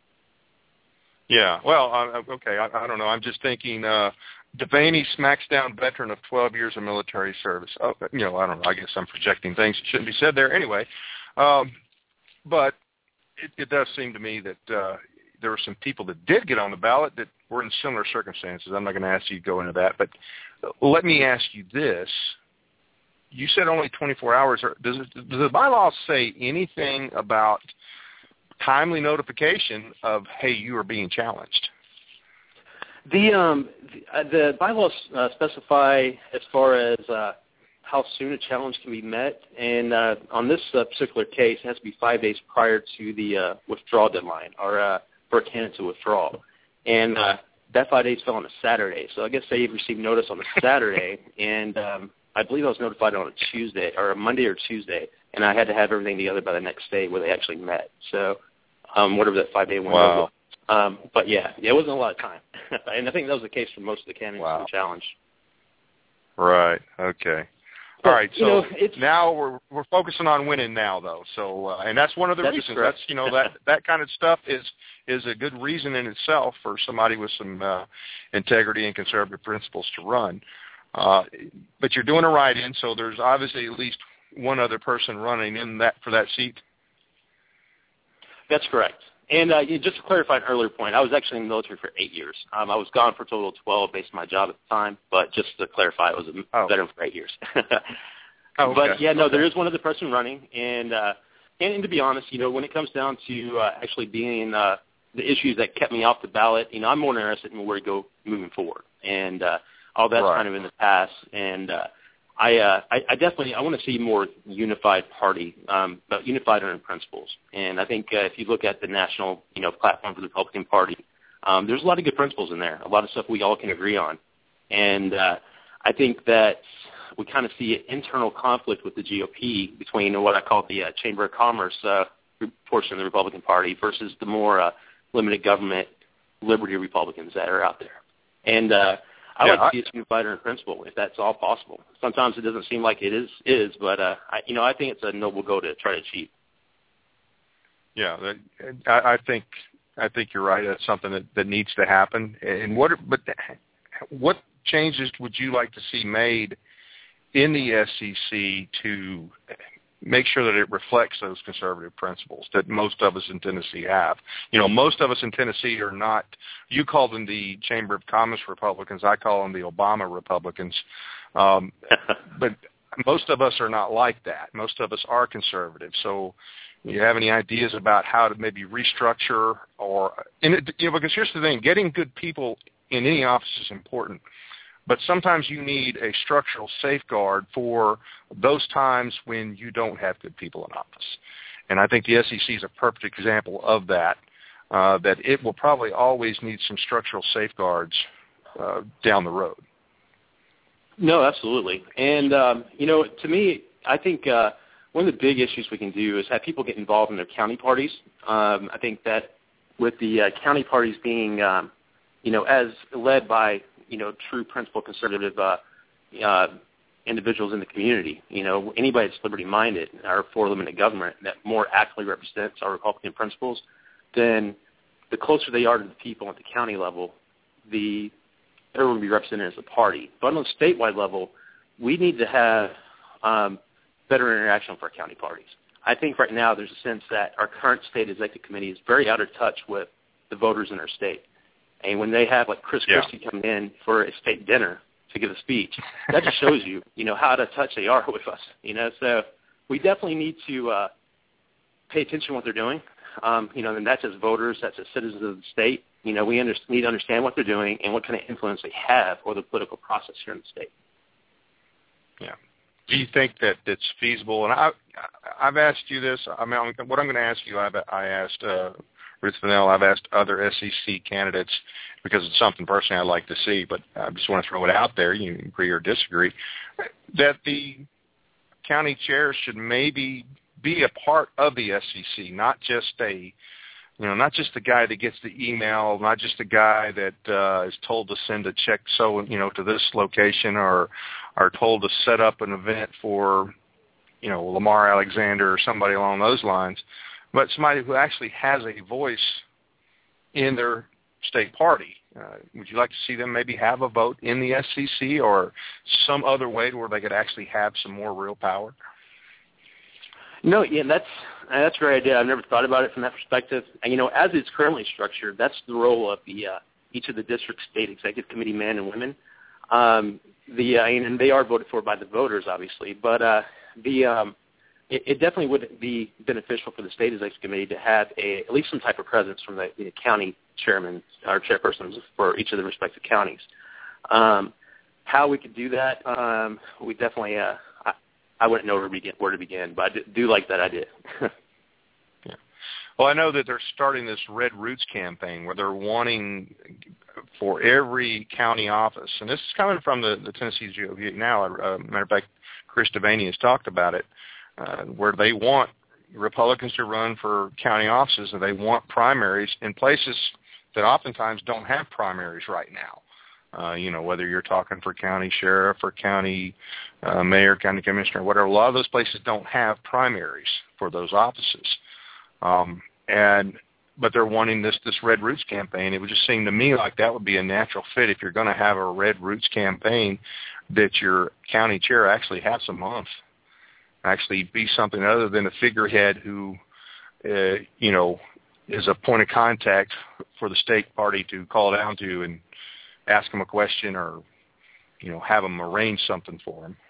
Yeah, well, okay, I don't know. I'm just thinking Devaney, Smackdown veteran of 12 years of military service. Oh, I don't know. I guess I'm projecting things that shouldn't be said there anyway. But it does seem to me that there were some people that did get on the ballot that were in similar circumstances. I'm not going to ask you to go into that, but let me ask you this. You said only 24 hours. Does the bylaws say anything about timely notification of, hey, you are being challenged? The bylaws specify as far as how soon a challenge can be met, and on this particular case, it has to be 5 days prior to the withdrawal deadline, or for a candidate to withdraw. And that 5 days fell on a Saturday, so I guess they received notice on a Saturday, and I believe I was notified on a Tuesday, or a Monday or Tuesday, and I had to have everything together by the next day where they actually met. So whatever that 5-day window was. But yeah, it wasn't a lot of time. And I think that was the case for most of the candidates in the challenge. Right, okay. All right, so now we're focusing on winning now, though. So, and that's one of the reasons. Correct. That's that kind of stuff is a good reason in itself for somebody with some integrity and conservative principles to run. But you're doing a write-in, so there's obviously at least one other person running in for that seat. That's correct. And just to clarify an earlier point, I was actually in the military for 8 years. I was gone for a total of 12 based on my job at the time, but just to clarify, I was a veteran for 8 years. Okay. But, yeah, no, there is one other person running. And to be honest, when it comes down to actually being the issues that kept me off the ballot, I'm more interested in where to go moving forward. And all that's kind of in the past. And I definitely want to see more unified party, but unified in principles. And I think if you look at the national, platform for the Republican Party, there's a lot of good principles in there, a lot of stuff we all can agree on. And I think that we kind of see an internal conflict with the GOP between what I call the Chamber of Commerce portion of the Republican Party versus the more limited government liberty Republicans that are out there. And I like to see it unified in principle, if that's all possible. Sometimes it doesn't seem like it is, but I think it's a noble goal to try to achieve. Yeah, I think you're right. That's something that needs to happen. And what changes would you like to see made in the SEC to make sure that it reflects those conservative principles that most of us in Tennessee have? Most of us in Tennessee are not, you call them the Chamber of Commerce Republicans, I call them the Obama Republicans, but most of us are not like that. Most of us are conservative. So do you have any ideas about how to maybe restructure because here's the thing, getting good people in any office is important. But sometimes you need a structural safeguard for those times when you don't have good people in office. And I think the SEC is a perfect example of that, that it will probably always need some structural safeguards down the road. No, absolutely. And, to me, I think one of the big issues we can do is have people get involved in their county parties. I think that with the county parties being, as led by true principled conservative individuals in the community. Anybody that's liberty-minded or for limited government that more accurately represents our Republican principles, then the closer they are to the people at the county level, the better will be represented as a party. But on the statewide level, we need to have better interaction with our county parties. I think right now there's a sense that our current state executive committee is very out of touch with the voters in our state. And when they have, like, Chris Christie come in for a state dinner to give a speech, that just shows you, how out of touch they are with us. So we definitely need to pay attention to what they're doing. And that's as voters, that's as citizens of the state. We need to understand what they're doing and what kind of influence they have over the political process here in the state. Yeah. Do you think that it's feasible? And I've asked you this. What I'm going to ask you, I asked Ruth Fennell, I've asked other SEC candidates because it's something personally I'd like to see, but I just want to throw it out there. You can agree or disagree that the county chair should maybe be a part of the SEC, not just the guy that gets the email, not just the guy that is told to send a check to this location or are told to set up an event for Lamar Alexander or somebody along those lines, but somebody who actually has a voice in their state party. Would you like to see them maybe have a vote in the SEC or some other way where they could actually have some more real power? No, yeah, that's a great idea. I've never thought about it from that perspective. And, as it's currently structured, that's the role of each of the district state executive committee men and women. And they are voted for by the voters, obviously. But it definitely would be beneficial for the state executive committee to have at least some type of presence from the county chairman or chairpersons for each of the respective counties. How we could do that, we definitely. I wouldn't know where to begin, but I do like that idea. Yeah. Well, I know that they're starting this Red Roots campaign where they're wanting for every county office, and this is coming from the Tennessee GOP now. Matter of fact, Chris Devaney has talked about it, where they want Republicans to run for county offices, and they want primaries in places that oftentimes don't have primaries right now. Whether you're talking for county sheriff or county mayor, county commissioner, whatever, a lot of those places don't have primaries for those offices. But they're wanting this Red Roots campaign. It would just seem to me like that would be a natural fit if you're going to have a Red Roots campaign, that your county chair actually has a month, actually be something other than a figurehead who, is a point of contact for the state party to call down to and ask them a question or, have them arrange something for them.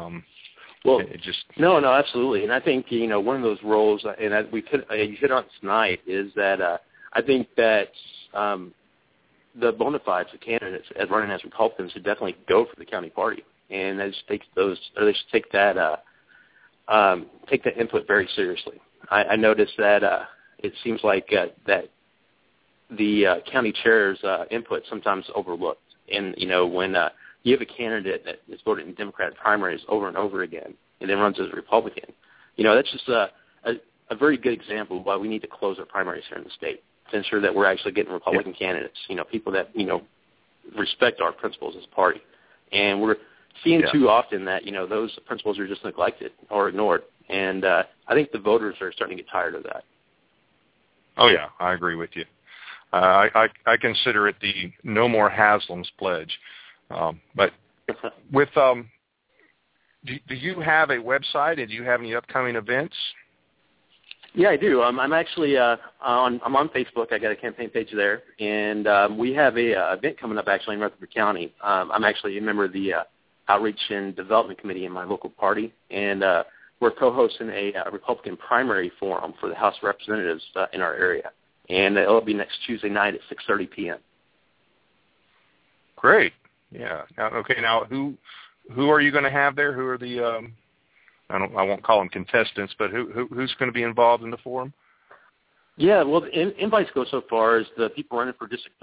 No, absolutely. And I think, one of those roles, and you hit on tonight, is that I think that the bona fides of candidates as running as Republicans should definitely go for the county party. And they should take that input very seriously. I noticed that it seems like that the county chair's input sometimes overlooked. And, when you have a candidate that is voted in Democratic primaries over and over again and then runs as a Republican, that's just a very good example of why we need to close our primaries here in the state to ensure that we're actually getting Republican candidates, people that, respect our principles as a party. And we're seeing too often that, those principles are just neglected or ignored. And I think the voters are starting to get tired of that. Oh, yeah, I agree with you. I consider it the No More Haslam's pledge. But with do you have a website, and do you have any upcoming events? Yeah, I do. I'm actually I'm on Facebook. I got a campaign page there, and we have a event coming up actually in Rutherford County. I'm actually a member of the Outreach and Development Committee in my local party, and we're co-hosting a Republican primary forum for the House of Representatives in our area, and it'll be next Tuesday night at 6:30 p.m. Great. Yeah. Now, who are you going to have there? Who are the I won't call them contestants, but who's going to be involved in the forum? Yeah, well, the invites go so far as the people running for District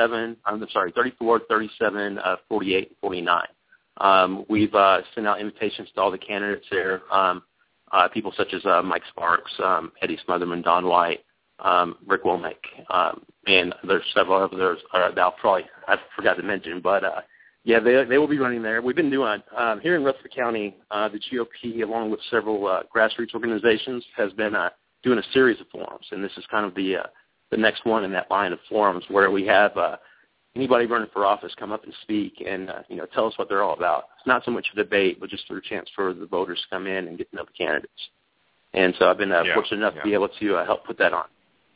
34, 37, 48, and 49. We've sent out invitations to all the candidates there, people such as Mike Sparks, Eddie Smotherman, Don White, Rick Womack, and there's several others that I forgot to mention, but yeah, they will be running there. We've been doing, here in Rutherford County, the GOP, along with several grassroots organizations, has been doing a series of forums, and this is kind of the next one in that line of forums where we have anybody running for office come up and speak and tell us what they're all about. It's not so much a debate, but just a chance for the voters to come in and get to know the candidates. And so I've been fortunate enough to be able to help put that on.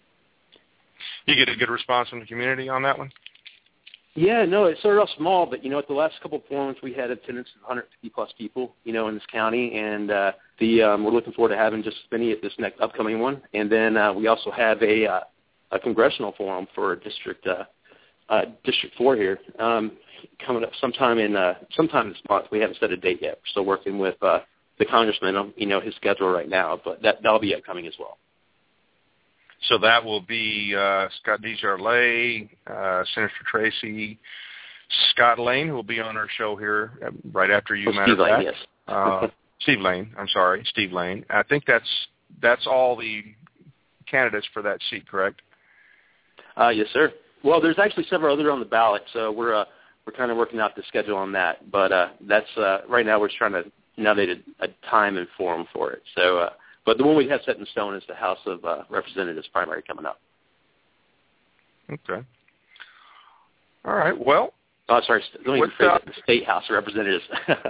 You get a good response from the community on that one? Yeah, no, it started off small, but, at the last couple of forums we had attendance of 150-plus people, in this county, and we're looking forward to having just as many at this next upcoming one. And then we also have a congressional forum for District 4 here coming up sometime this month. We haven't set a date yet. We're still working with the congressman on, his schedule right now, but that'll be upcoming as well. So that will be Scott DeJarlais, Senator Tracy, Scott Lane, who will be on our show here right after you, matter of fact. Yes. Steve Lane. I'm sorry, Steve Lane. I think that's all the candidates for that seat, correct? Yes, sir. Well, there's actually several other on the ballot, so we're kind of working out the schedule on that. But that's right now we're just trying to navigate a time and forum for it. So. But the one we have set in stone is the House of Representatives primary coming up. Okay. All right. Well. Oh, sorry. Let me rephrase it. The State House of Representatives.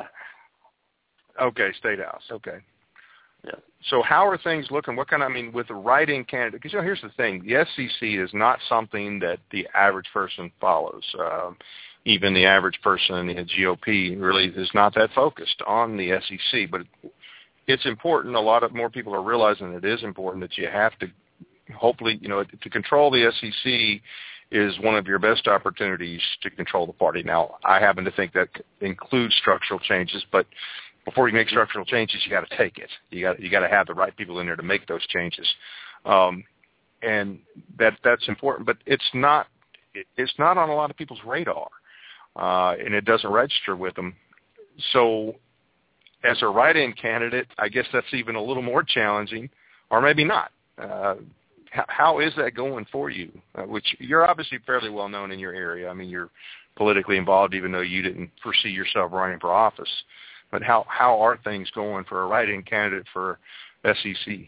Okay, State House. Okay. Yeah. So how are things looking? With the write-in candidate? Because here's the thing: the SEC is not something that the average person follows. Even the average person in the GOP really is not that focused on the SEC, but it's important. A lot of more people are realizing it is important that you have to, hopefully, to control the SEC is one of your best opportunities to control the party. Now, I happen to think that includes structural changes, but before you make structural changes, you got to take it. You got to have the right people in there to make those changes, and that's important. But it's not on a lot of people's radar, and it doesn't register with them. So, as a write-in candidate, I guess that's even a little more challenging, or maybe not. How is that going for you? Which you're obviously fairly well known in your area. You're politically involved, even though you didn't foresee yourself running for office. But how are things going for a write-in candidate for SEC?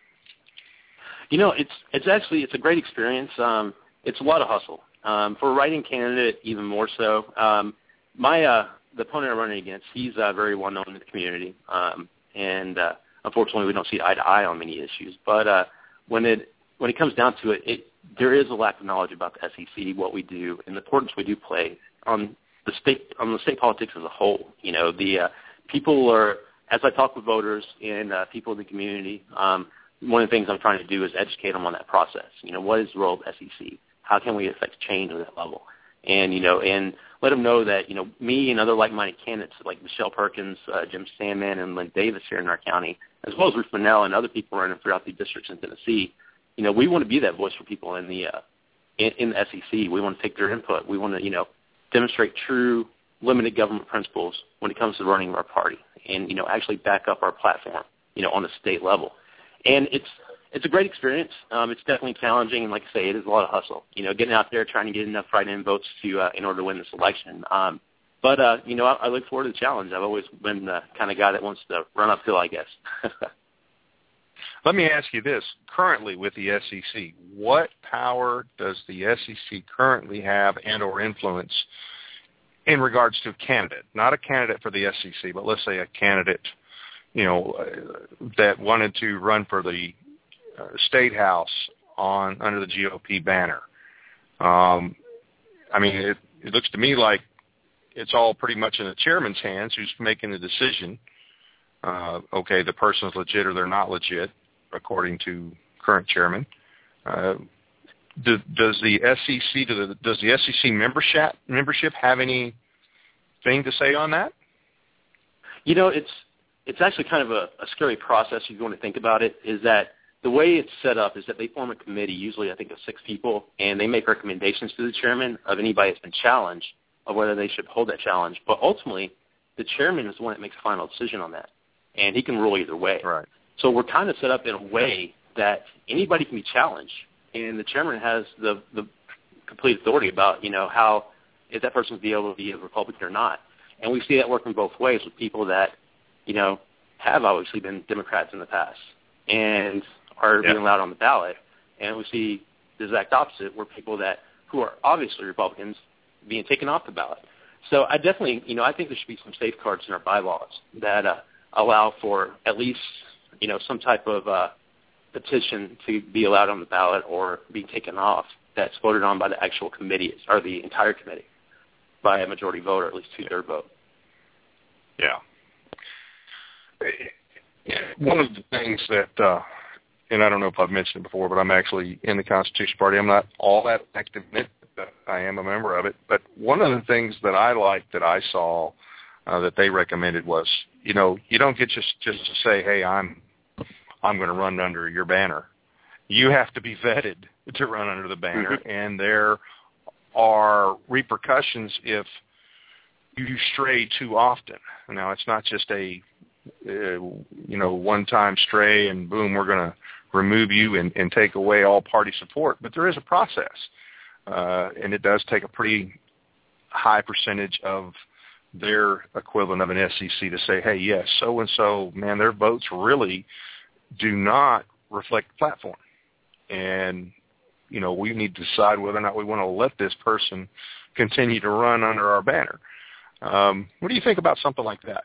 It's a great experience. It's a lot of hustle. For a write-in candidate, even more so. The opponent I'm running against, he's very well known in the community, and unfortunately, we don't see eye to eye on many issues. But when it comes down to it, there is a lack of knowledge about the SEC, what we do, and the importance we do play on the state politics as a whole. The people are, as I talk with voters and people in the community, one of the things I'm trying to do is educate them on that process. What is the role of the SEC? How can we affect change at that level? And and let them know that me and other like-minded candidates like Michelle Perkins, Jim Sandman, and Lynn Davis here in our county, as well as Ruth Manell and other people running throughout the districts in Tennessee, we want to be that voice for people in the SEC. We want to take their input. We want to demonstrate true limited government principles when it comes to running our party, and actually back up our platform on the state level. And it's a great experience. It's definitely challenging, and like I say, it is a lot of hustle. Getting out there trying to get enough write-in votes to in order to win this election. But I look forward to the challenge. I've always been the kind of guy that wants to run uphill, I guess. Let me ask you this: currently with the SEC, what power does the SEC currently have and/or influence in regards to a candidate, not a candidate for the SEC, but let's say a candidate, that wanted to run for the state house under the GOP banner. It looks to me like it's all pretty much in the chairman's hands who's making the decision. Okay, the person's legit or they're not legit, according to current chairman. Does the SEC membership have anything to say on that? It's actually kind of a scary process if you want to think about it, is that the way it's set up is that they form a committee, usually I think of 6 people, and they make recommendations to the chairman of anybody that's been challenged of whether they should hold that challenge. But ultimately, the chairman is the one that makes the final decision on that, and he can rule either way. Right. So we're kind of set up in a way that anybody can be challenged, and the chairman has the complete authority about, how if that person will be able to be a Republican or not. And we see that working both ways with people that, have obviously been Democrats in the past and are being allowed on the ballot. And we see the exact opposite, where people who are obviously Republicans being taken off the ballot. So I definitely, I think there should be some safeguards in our bylaws that allow for at least, some type of petition to be allowed on the ballot or be taken off that's voted on by the actual committee or the entire committee by a majority vote or at least 2/3 vote. Yeah. One of the things that, and I don't know if I've mentioned it before, but I'm actually in the Constitution Party. I'm not all that active in it, but I am a member of it. But one of the things that I liked that I saw that they recommended was, you don't get just to say, hey, I'm going to run under your banner. You have to be vetted to run under the banner, and there are repercussions if you stray too often. Now, it's not just a one-time stray and boom, we're going to remove you and take away all party support. But there is a process, and it does take a pretty high percentage of their equivalent of an SEC to say, hey, yes, so-and-so, man, their votes really do not reflect the platform. And, we need to decide whether or not we want to let this person continue to run under our banner. What do you think about something like that?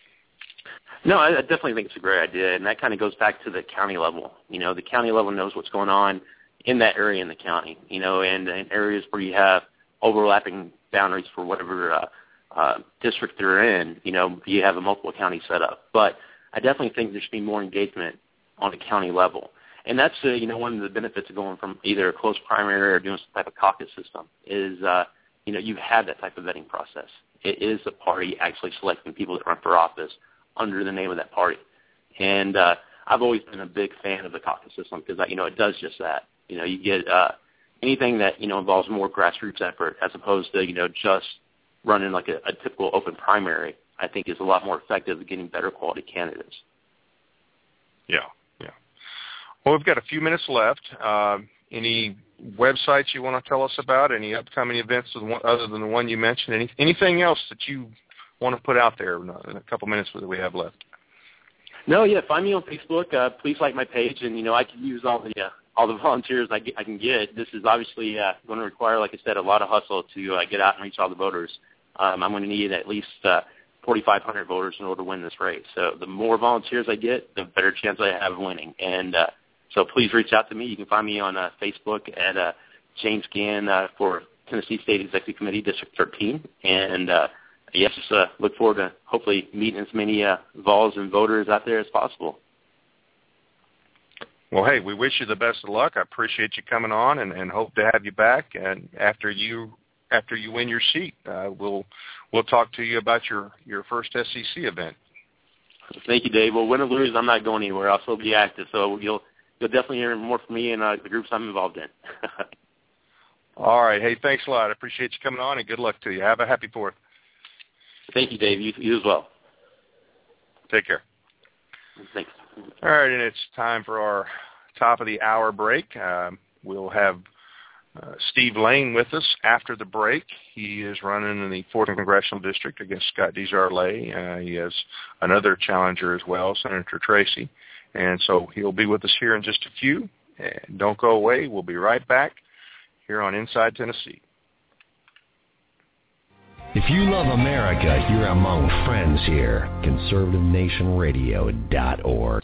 No, I definitely think it's a great idea, and that kind of goes back to the county level. The county level knows what's going on in that area in the county, and in areas where you have overlapping boundaries for whatever district they're in, you have a multiple county set up. But I definitely think there should be more engagement on the county level. And that's, one of the benefits of going from either a closed primary or doing some type of caucus system is, you have that type of vetting process. It is the party actually selecting people that run for office under the name of that party. And I've always been a big fan of the caucus system because, it does just that. You get anything that, involves more grassroots effort as opposed to, just running like a typical open primary, I think is a lot more effective at getting better quality candidates. Yeah. Well, we've got a few minutes left. Any websites you want to tell us about? Any upcoming events other than the one you mentioned? Anything else that you want to put out there in a couple minutes that we have left? No, find me on Facebook. Please like my page, and I can use all the volunteers I can get. This is obviously going to require, like I said, a lot of hustle to get out and reach all the voters. I'm going to need at least 4,500 voters in order to win this race. So the more volunteers I get, the better chance I have of winning. And so please reach out to me. You can find me on Facebook at James Gann for Tennessee State Executive Committee, District 13. And yes, look forward to hopefully meeting as many vols and voters out there as possible. Well, hey, we wish you the best of luck. I appreciate you coming on and hope to have you back. And after you win your seat, we'll talk to you about your first SEC event. Thank you, Dave. Well, win or lose, I'm not going anywhere. I'll still be active, so you'll definitely hear more from me and the groups I'm involved in. All right. Hey, thanks a lot. I appreciate you coming on, and good luck to you. Have a happy 4th. Thank you, Dave. You as well. Take care. Thanks. All right, and it's time for our top of the hour break. We'll have Steve Lane with us after the break. He is running in the 4th Congressional District against Scott DesJarlais. He has another challenger as well, Senator Tracy. And so he'll be with us here in just a few. And don't go away. We'll be right back here on Inside Tennessee. If you love America, you're among friends here. ConservativeNationRadio.org.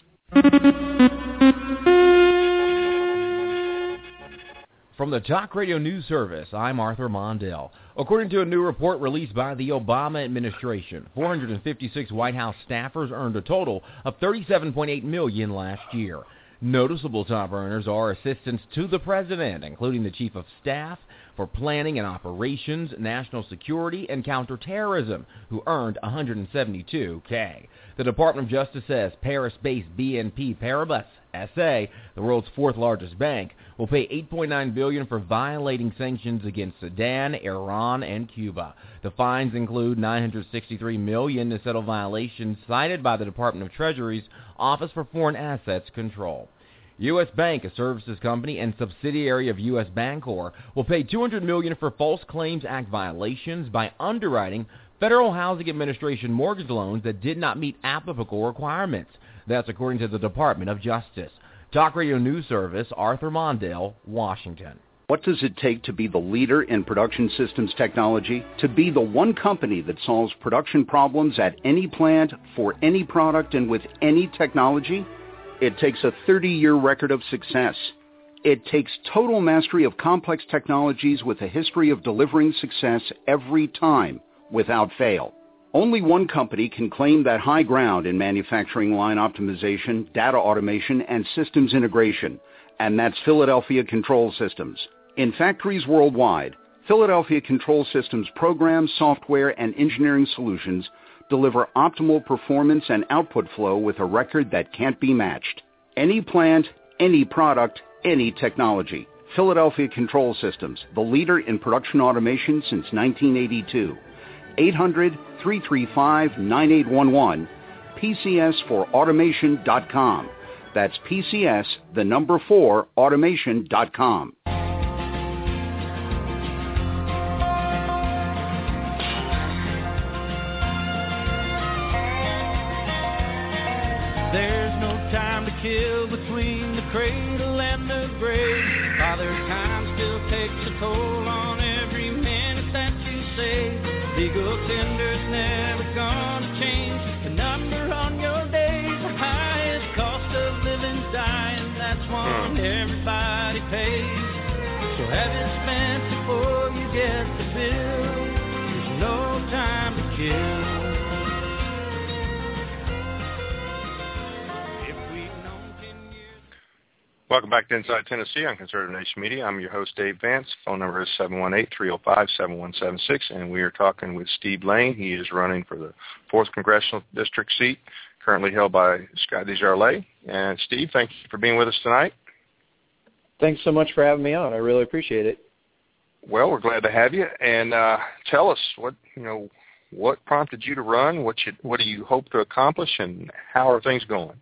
From the Talk Radio News Service, I'm Arthur Mondale. According to a new report released by the Obama administration, 456 White House staffers earned a total of $37.8 million last year. Noticeable top earners are assistants to the president, including the chief of staff for planning and operations, national security, and counterterrorism, who earned $172K. The Department of Justice says Paris-based BNP Paribas SA, the world's fourth largest bank, will pay $8.9 billion for violating sanctions against Sudan, Iran, and Cuba. The fines include $963 million to settle violations cited by the Department of Treasury's Office for Foreign Assets Control. U.S. Bank, a services company and subsidiary of U.S. Bancorp, will pay $200 million for False Claims Act violations by underwriting Federal Housing Administration mortgage loans that did not meet applicable requirements. That's according to the Department of Justice. Talk Radio News Service, Arthur Mondale, Washington. What does it take to be the leader in production systems technology? To be the one company that solves production problems at any plant, for any product, and with any technology? It takes a 30-year record of success. It takes total mastery of complex technologies with a history of delivering success every time, without fail. Only one company can claim that high ground in manufacturing line optimization, data automation, and systems integration, and that's Philadelphia Control Systems. In factories worldwide, Philadelphia Control Systems programs, software, and engineering solutions deliver optimal performance and output flow with a record that can't be matched. Any plant, any product, any technology. Philadelphia Control Systems, the leader in production automation since 1982. 800-335-9811, PCS4automation.com. That's PCS, the number 4, automation.com. There's no time to kill between the cradle and the grave. Father time still takes a toll on every minute that you save. Legal tender's never gonna change the number on your days. The highest cost of living's dying, that's one everybody pays. So have it spent before you get the bill. There's no time to kill. Welcome back to Inside Tennessee on Conservative Nation Media. I'm your host, Dave Vance. Phone number is 718-305-7176, and we are talking with Steve Lane. He is running for the 4th Congressional District seat, currently held by Scott DesJarlais. And Steve, thank you for being with us tonight. Thanks so much for having me on. I really appreciate it. Well, we're glad to have you. And tell us what prompted you to run, what do you hope to accomplish, and how are things going?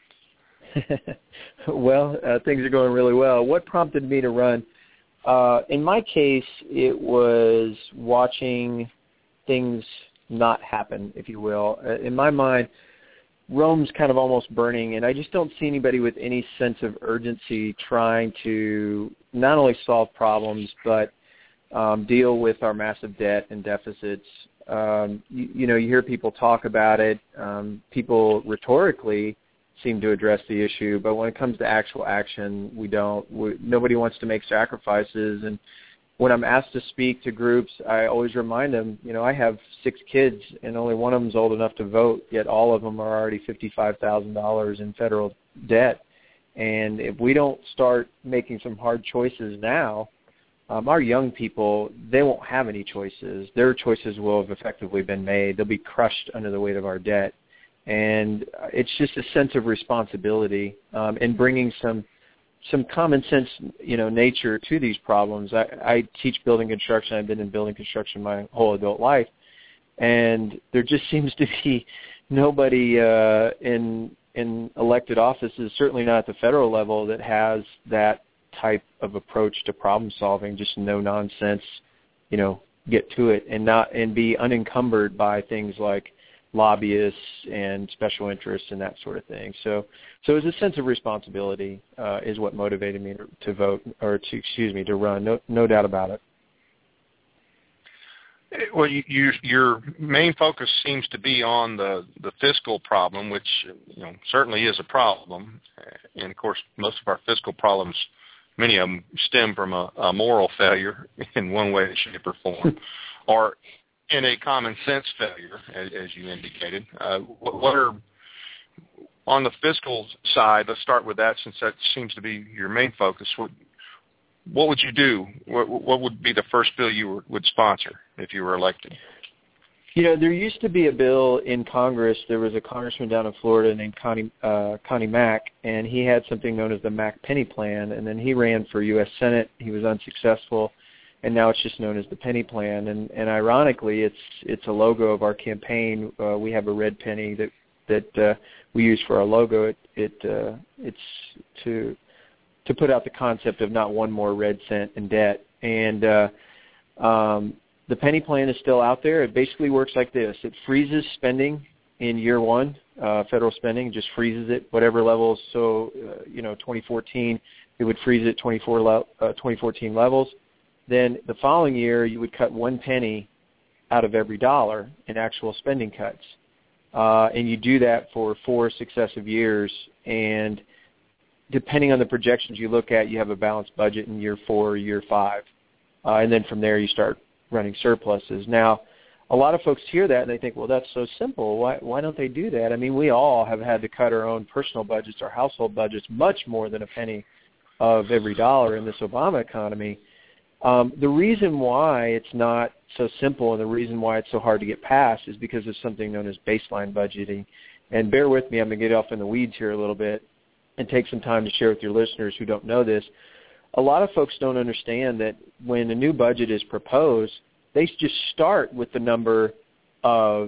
Well, things are going really well. What prompted me to run? In my case, it was watching things not happen, if you will. In my mind, Rome's kind of almost burning, and I just don't see anybody with any sense of urgency trying to not only solve problems, but deal with our massive debt and deficits. You hear people talk about it. People rhetorically seem to address the issue, but when it comes to actual action, we don't. Nobody wants to make sacrifices, and when I'm asked to speak to groups, I always remind them, I have 6 kids, and only one of them is old enough to vote, yet all of them are already $55,000 in federal debt, and if we don't start making some hard choices now, our young people, they won't have any choices. Their choices will have effectively been made. They'll be crushed under the weight of our debt. And it's just a sense of responsibility and bringing some common sense, nature to these problems. I teach building construction. I've been in building construction my whole adult life, and there just seems to be nobody in elected offices, certainly not at the federal level, that has that type of approach to problem solving. Just no nonsense, get to it and be unencumbered by things like lobbyists and special interests and that sort of thing. So it's a sense of responsibility is what motivated me to vote, or to run. No doubt about it. Well, your main focus seems to be on the fiscal problem, which certainly is a problem. And, of course, most of our fiscal problems, many of them stem from a moral failure in one way, shape, or form, or in a common sense failure, as you indicated. What are, on the fiscal side, let's start with that since that seems to be your main focus. What would you do? What would be the first bill you would sponsor if you were elected? There used to be a bill in Congress. There was a congressman down in Florida named Connie Mack, and he had something known as the Mack Penny Plan, and then he ran for U.S. Senate. He was unsuccessful, and now it's just known as the Penny Plan. And ironically, it's a logo of our campaign. We have a red penny that we use for our logo. It's to put out the concept of not one more red cent in debt. And the Penny Plan is still out there. It basically works like this. It freezes spending in year one, federal spending, just freezes it, whatever levels. So, 2014, it would freeze it 2014 levels. Then the following year, you would cut 1 penny out of every dollar in actual spending cuts. And you do that for 4 successive years. And depending on the projections you look at, you have a balanced budget in year 4 or year 5. And then from there, you start running surpluses. Now, a lot of folks hear that and they think, well, that's so simple. Why don't they do that? I mean, we all have had to cut our own personal budgets, our household budgets, much more than a penny of every dollar in this Obama economy. The reason why it's not so simple and the reason why it's so hard to get passed is because of something known as baseline budgeting. And bear with me, I'm going to get off in the weeds here a little bit and take some time to share with your listeners who don't know this. A lot of folks don't understand that when a new budget is proposed, they just start with the number of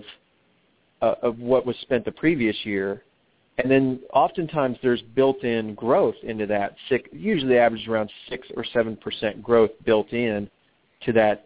what was spent the previous year, and then oftentimes there's built-in growth into that. Usually averages around 6 or 7% growth built in to that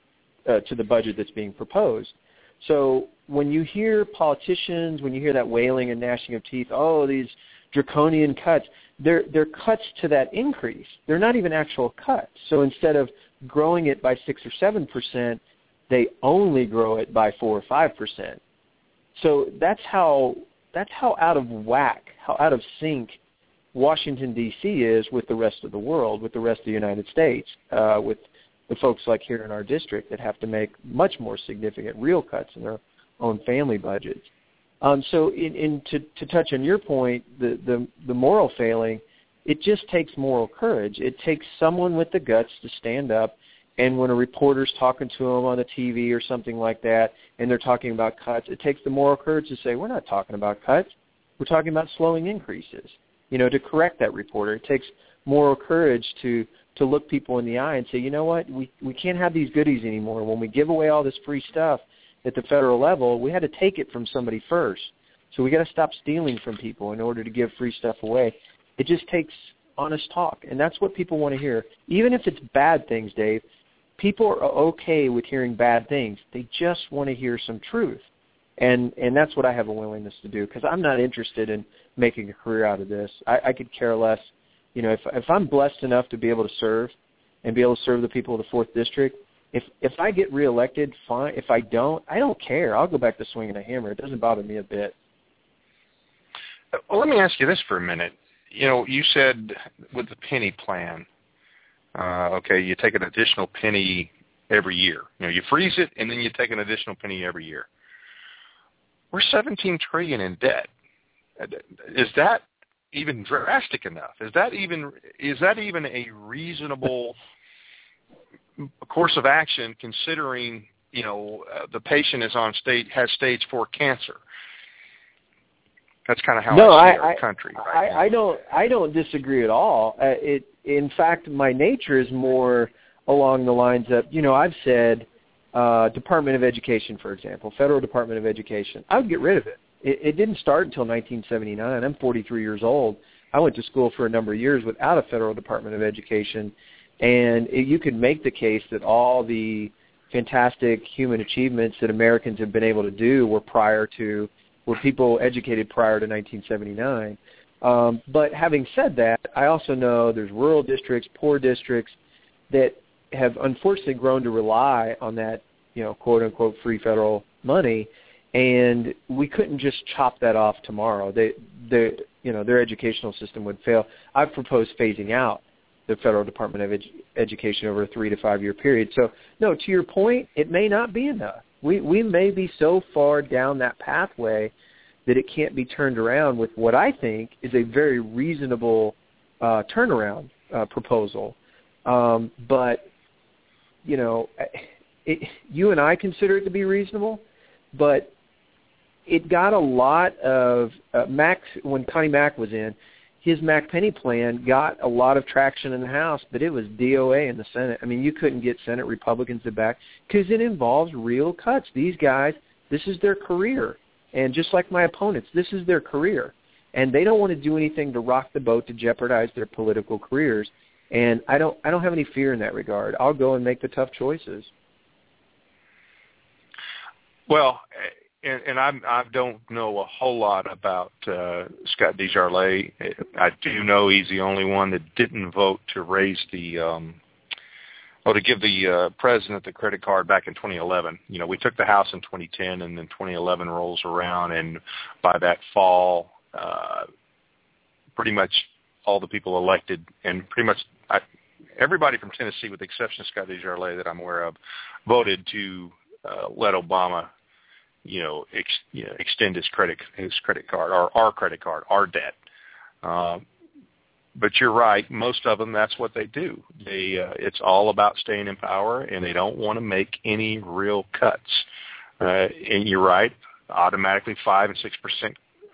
to the budget that's being proposed. So when you hear politicians, when you hear that wailing and gnashing of teeth, oh, these draconian cuts, they're cuts to that increase. They're not even actual cuts. So instead of growing it by 6 or 7%, they only grow it by 4 or 5%. So that's how out of whack, how out of sync Washington, D.C. is with the rest of the world, with the rest of the United States, with the folks like here in our district that have to make much more significant real cuts in their own family budgets. So to touch on your point, the moral failing, it just takes moral courage. It takes someone with the guts to stand up, and when a reporter's talking to them on the TV or something like that, and they're talking about cuts, it takes the moral courage to say, we're not talking about cuts. We're talking about slowing increases, to correct that reporter. It takes moral courage to look people in the eye and say, you know what, we can't have these goodies anymore. When we give away all this free stuff at the federal level, we had to take it from somebody first. So we got to stop stealing from people in order to give free stuff away. It just takes honest talk, and that's what people want to hear. Even if it's bad things, Dave, people are okay with hearing bad things. They just want to hear some truth, and that's what I have a willingness to do, because I'm not interested in making a career out of this. I could care less. If I'm blessed enough to be able to serve and be able to serve the people of the 4th District, if I get reelected, fine. If I don't care. I'll go back to swinging a hammer. It doesn't bother me a bit. Well, let me ask you this for a minute. You said with the penny plan, okay, you take an additional penny every year. You freeze it, and then you take an additional penny every year. We're $17 trillion in debt. Is that even drastic enough? Is that even a reasonable course of action, considering the patient is has stage 4 cancer? That's kind of how I see our country. Right? I don't disagree at all. In fact, my nature is more along the lines of, I've said Department of Education, for example, Federal Department of Education. I would get rid of it. It didn't start until 1979. I'm 43 years old. I went to school for a number of years without a Federal Department of Education, and you could make the case that all the fantastic human achievements that Americans have been able to do were people educated prior to 1979. But having said that, I also know there's rural districts, poor districts that have unfortunately grown to rely on that quote unquote free federal money, and we couldn't just chop that off tomorrow. Their educational system would fail. I've proposed phasing out the Federal Department of Education over a 3 to 5 year period. So, no, to your point, it may not be enough. We may be so far down that pathway that it can't be turned around with what I think is a very reasonable turnaround proposal. But, you and I consider it to be reasonable, but it got a lot of Max, when Connie Mack was in, his Mack-Penny plan got a lot of traction in the House, but it was DOA in the Senate. I mean, you couldn't get Senate Republicans to back because it involves real cuts. These guys, this is their career. And just like my opponents, this is their career. And they don't want to do anything to rock the boat to jeopardize their political careers. And I don't have any fear in that regard. I'll go and make the tough choices. Well, and I don't know a whole lot about Scott DesJarlais. I do know he's the only one that didn't vote to raise to give the president the credit card back in 2011. We took the House in 2010, and then 2011 rolls around, and by that fall, pretty much all the people elected, and pretty much everybody from Tennessee, with the exception of Scott DesJarlais that I'm aware of, voted to let Obama extend his credit card, or our credit card, our debt. But you're right. Most of them, that's what they do. It's all about staying in power, and they don't want to make any real cuts. And you're right. Automatically 5 and 6%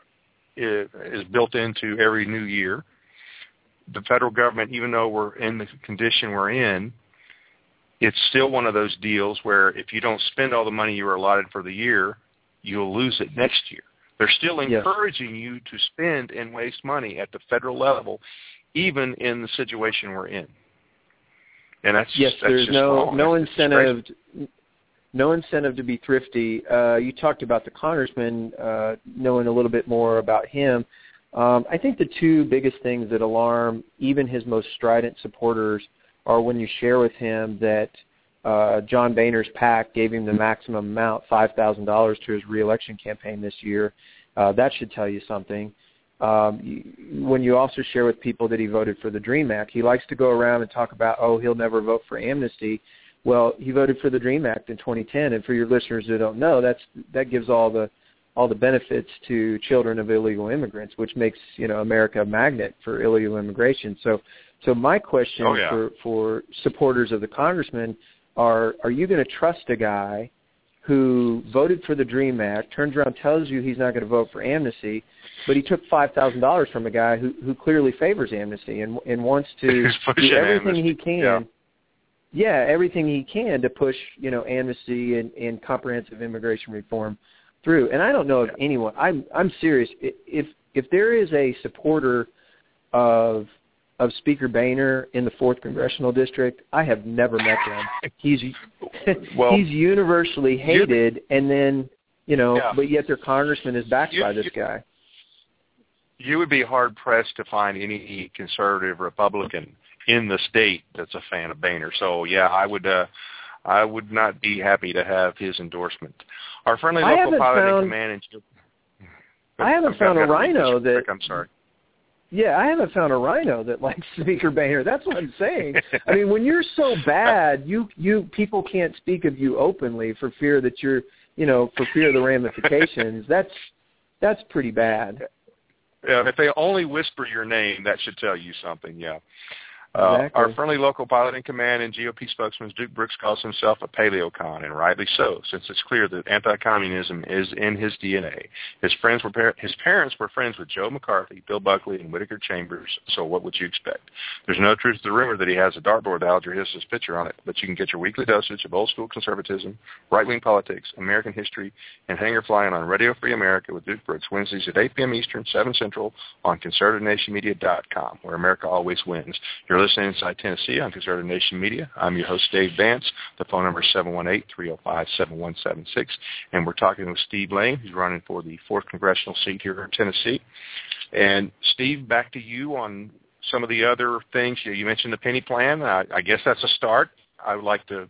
is built into every new year. The federal government, even though we're in the condition we're in, it's still one of those deals where if you don't spend all the money you were allotted for the year, you'll lose it next year. They're still encouraging you to spend and waste money at the federal level, even in the situation we're in. And that's there's just no incentive. No incentive to be thrifty. You talked about the congressman, knowing a little bit more about him. I think the two biggest things that alarm even his most strident supporters are when you share with him that John Boehner's PAC gave him the maximum amount, $5,000, to his reelection campaign this year. That should tell you something. When you also share with people that he voted for the DREAM Act, he likes to go around and talk about, he'll never vote for amnesty. Well, he voted for the DREAM Act in 2010, and for your listeners who don't know, that gives all the benefits to children of illegal immigrants, which makes America a magnet for illegal immigration. So my question for supporters of the congressman are you going to trust a guy who voted for the DREAM Act, turns around, tells you he's not going to vote for amnesty, but he took $5,000 from a guy who clearly favors amnesty and wants to do everything he can. Yeah, everything he can to push, amnesty and comprehensive immigration reform through. And I don't know if anyone. I'm serious. If there is a supporter of Speaker Boehner in the 4th Congressional District, I have never met him. He's universally hated, and then but yet their congressman is backed by this guy. You would be hard pressed to find any conservative Republican in the state that's a fan of Boehner. So I would not be happy to have his endorsement. Our friendly local pilot in command and I haven't found a rhino that. I'm sorry. Yeah, I haven't found a rhino that likes Speaker Boehner. That's what I'm saying. I mean, when you're so bad, you people can't speak of you openly for fear that you're, for fear of the ramifications. That's pretty bad. Yeah, if they only whisper your name, that should tell you something. Yeah. Exactly. Our friendly local pilot in command and GOP spokesman Duke Brooks calls himself a paleocon, and rightly so, since it's clear that anti-communism is in his DNA. His parents were friends with Joe McCarthy, Bill Buckley, and Whittaker Chambers, so what would you expect? There's no truth to the rumor that he has a dartboard that Alger Hiss's picture on it, but you can get your weekly dosage of old-school conservatism, right-wing politics, American history, and hanger flying on Radio Free America with Duke Brooks, Wednesdays at 8 p.m. Eastern, 7 Central, on ConservativeNationMedia.com, where America always wins. You're listening Inside Tennessee on Conservative Nation Media. I'm your host, Dave Vance. The phone number is 718-305-7176. And we're talking with Steve Lane, who's running for the 4th Congressional seat here in Tennessee. And, Steve, back to you on some of the other things. You mentioned the penny plan. I guess that's a start. I would like to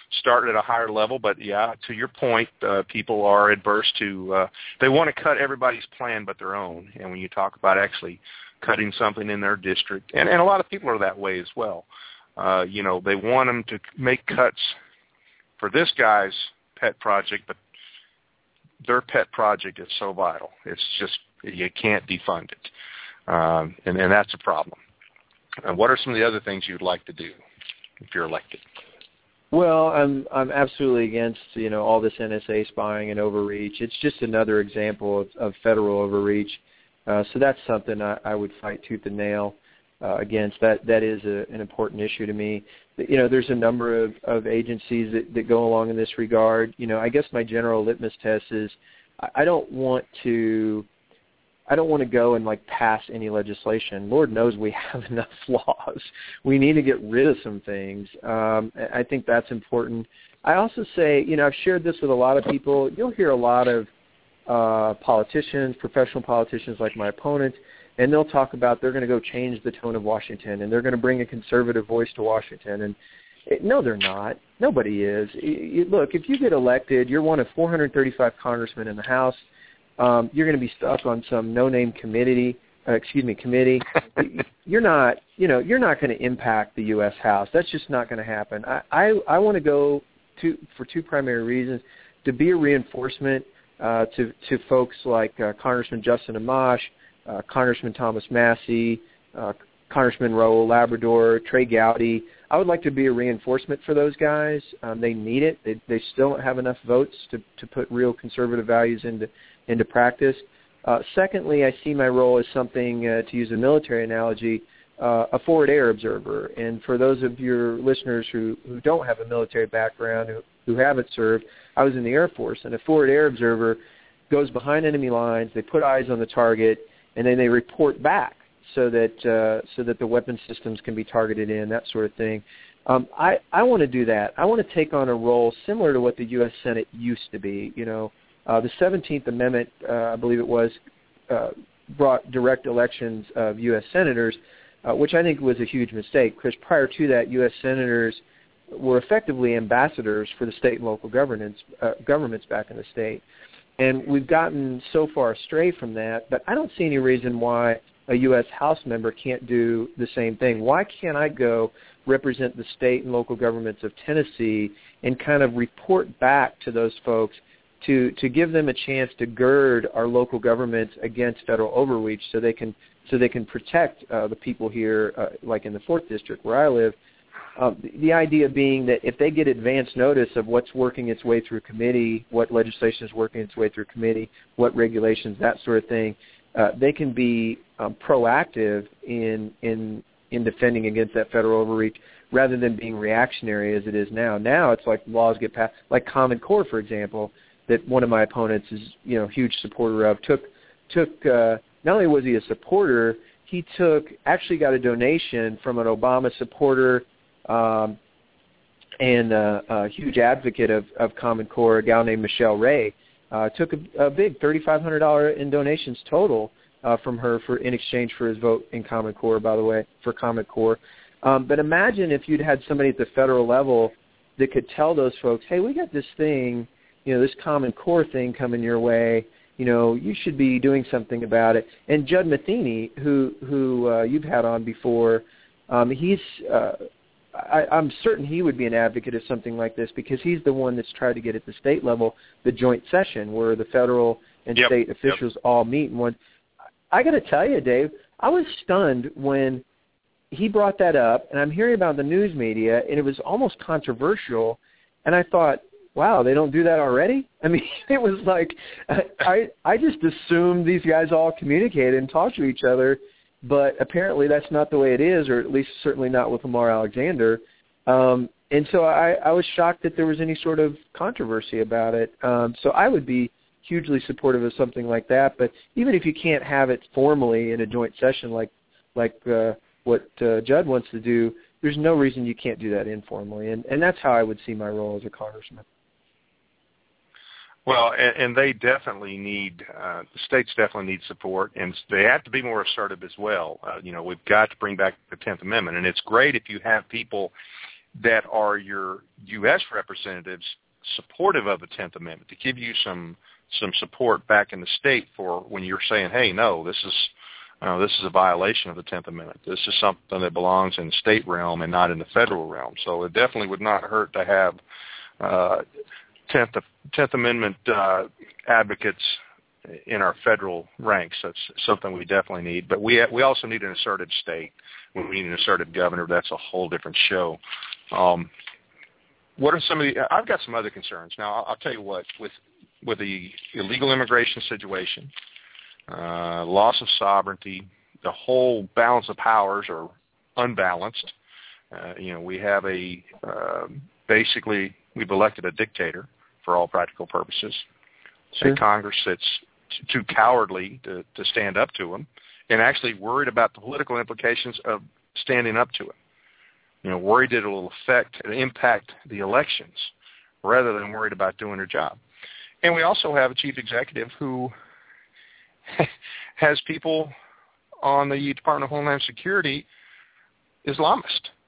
start at a higher level. But, yeah, to your point, people are adverse to they want to cut everybody's plan but their own. And when you talk about actually cutting something in their district, and a lot of people are that way as well, they want them to make cuts for this guy's pet project, but their pet project is so vital. It's just you can't defund it, and that's a problem. What are some of the other things you'd like to do if you're elected? Well, I'm absolutely against all this NSA spying and overreach. It's just another example of federal overreach. So that's something I would fight tooth and nail against. That is an important issue to me. There's a number of agencies that go along in this regard. I guess my general litmus test is I don't want to go and pass any legislation. Lord knows we have enough laws. We need to get rid of some things. I think that's important. I also say, I've shared this with a lot of people. You'll hear a lot of politicians, professional politicians like my opponent, and they'll talk about they're going to go change the tone of Washington and they're going to bring a conservative voice to Washington. And no, they're not. Nobody is. Look, if you get elected, you're one of 435 congressmen in the House. You're going to be stuck on some no-name committee. You're not going to impact the U.S. House. That's just not going to happen. I want to go for two primary reasons: to be a reinforcement to folks like Congressman Justin Amash, Congressman Thomas Massey, Congressman Raul Labrador, Trey Gowdy. I would like to be a reinforcement for those guys. They need it. They still don't have enough votes to put real conservative values into practice. Secondly, I see my role as something, to use a military analogy, a forward air observer. And for those of your listeners who don't have a military background, who haven't served, I was in the Air Force, and a forward air observer goes behind enemy lines, they put eyes on the target, and then they report back so that the weapon systems can be targeted in, that sort of thing. I want to do that. I want to take on a role similar to what the U.S. Senate used to be. The 17th Amendment, I believe it was, brought direct elections of U.S. senators, which I think was a huge mistake, because prior to that, U.S. senators were effectively ambassadors for the state and local governments back in the state. And we've gotten so far astray from that, but I don't see any reason why a U.S. House member can't do the same thing. Why can't I go represent the state and local governments of Tennessee and kind of report back to those folks to give them a chance to gird our local governments against federal overreach so they can protect the people here, like in the 4th District where I live. The idea being that if they get advance notice of what's working its way through committee, what legislation is working its way through committee, what regulations, that sort of thing, they can be proactive in defending against that federal overreach rather than being reactionary as it is now. Now it's like laws get passed, like Common Core, for example, that one of my opponents is a huge supporter of. Took not only was he a supporter, he actually got a donation from an Obama supporter and a huge advocate of Common Core, a gal named Michelle Ray. Took a big $3,500 in donations total from her in exchange for his vote in Common Core, by the way, for Common Core. But imagine if you'd had somebody at the federal level that could tell those folks, hey, we got this thing, this Common Core thing coming your way. You should be doing something about it. And Judd Matheny, who you've had on before, I'm certain he would be an advocate of something like this because he's the one that's tried to get at the state level the joint session where the federal and state officials all meet. And I got to tell you, Dave, I was stunned when he brought that up, and I'm hearing about the news media, and it was almost controversial, and I thought, wow, they don't do that already? I mean, it was like I just assumed these guys all communicate and talk to each other, but apparently that's not the way it is, or at least certainly not with Lamar Alexander. And so I was shocked that there was any sort of controversy about it. So I would be hugely supportive of something like that. But even if you can't have it formally in a joint session like what Judd wants to do, there's no reason you can't do that informally. And that's how I would see my role as a congressman. Well, and they definitely need, the states definitely need support, and they have to be more assertive as well. We've got to bring back the 10th Amendment, and it's great if you have people that are your U.S. representatives supportive of the 10th Amendment, to give you some support back in the state for when you're saying, hey, no, this is a violation of the 10th Amendment. This is something that belongs in the state realm and not in the federal realm. So it definitely would not hurt to have 10th Amendment advocates in our federal ranks. That's something we definitely need. But we also need an assertive state. We need an assertive governor. That's a whole different show. What are some of the? I've got some other concerns. Now, I'll tell you what. With the illegal immigration situation, loss of sovereignty, the whole balance of powers are unbalanced. We have basically we've elected a dictator for all practical purposes. Sure. A Congress that's too cowardly to stand up to him, and actually worried about the political implications of standing up to him. Worried that it will impact the elections rather than worried about doing their job. And we also have a chief executive who has people on the Department of Homeland Security Islamist,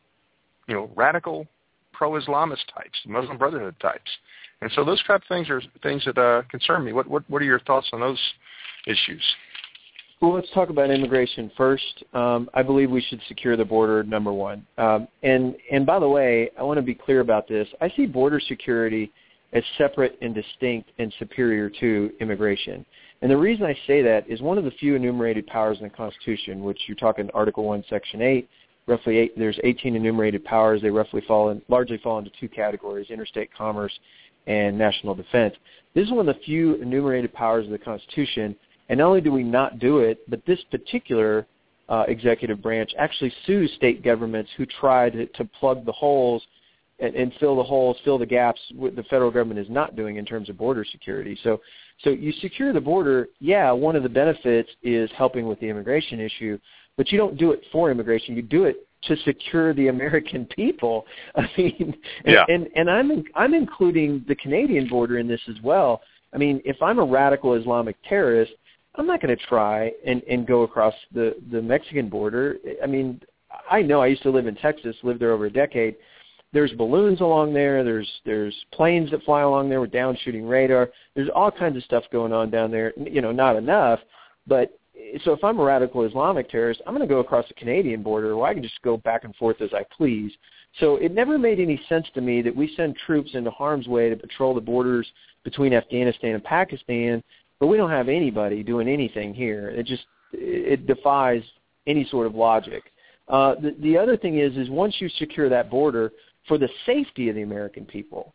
radical pro-Islamist types, Muslim Brotherhood types. And so those type of things are things that concern me. What are your thoughts on those issues? Well, let's talk about immigration first. I believe we should secure the border, number one. And by the way, I want to be clear about this. I see border security as separate and distinct and superior to immigration. And the reason I say that is one of the few enumerated powers in the Constitution, which you're talking Article 1, Section 8, there's 18 enumerated powers. They largely fall into two categories, interstate commerce and national defense. This is one of the few enumerated powers of the Constitution, and not only do we not do it, but this particular executive branch actually sues state governments who try to plug the holes and fill the gaps what the federal government is not doing in terms of border security. So you secure the border, one of the benefits is helping with the immigration issue, but you don't do it for immigration. You do it to secure the American people. I mean, and I'm including the Canadian border in this as well. I mean, if I'm a radical Islamic terrorist, I'm not going to try and go across the Mexican border. I mean, I know I used to live in Texas, lived there over a decade. There's balloons along there. There's planes that fly along there with down shooting radar. There's all kinds of stuff going on down there. Not enough. But so if I'm a radical Islamic terrorist, I'm going to go across the Canadian border where I can just go back and forth as I please. So it never made any sense to me that we send troops into harm's way to patrol the borders between Afghanistan and Pakistan, but we don't have anybody doing anything here. It defies any sort of logic. The other thing is once you secure that border for the safety of the American people,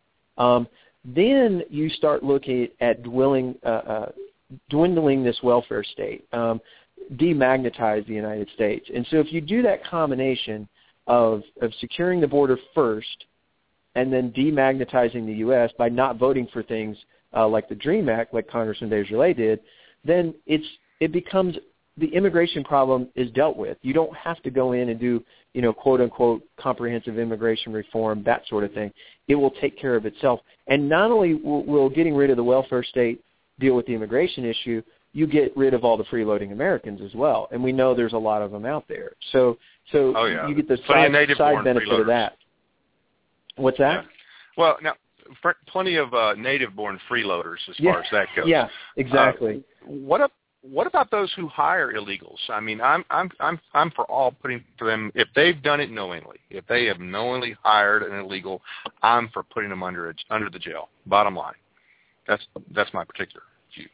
then you start looking at dwindling this welfare state, demagnetize the United States. And so if you do that combination of securing the border first and then demagnetizing the U.S. by not voting for things like the DREAM Act, like Congressman Desjardins did, then it becomes the immigration problem is dealt with. You don't have to go in and do, quote-unquote comprehensive immigration reform, that sort of thing. It will take care of itself. And not only will getting rid of the welfare state deal with the immigration issue, you get rid of all the freeloading Americans as well. And we know there's a lot of them out there. So you get the side benefit of that. What's that? Yeah. Well, now, plenty of native-born freeloaders as far as that goes. Yeah, exactly. What about those who hire illegals? I mean, I'm for all putting for them if they've done it knowingly. If they have knowingly hired an illegal, I'm for putting them under the jail. Bottom line, that's my particular view.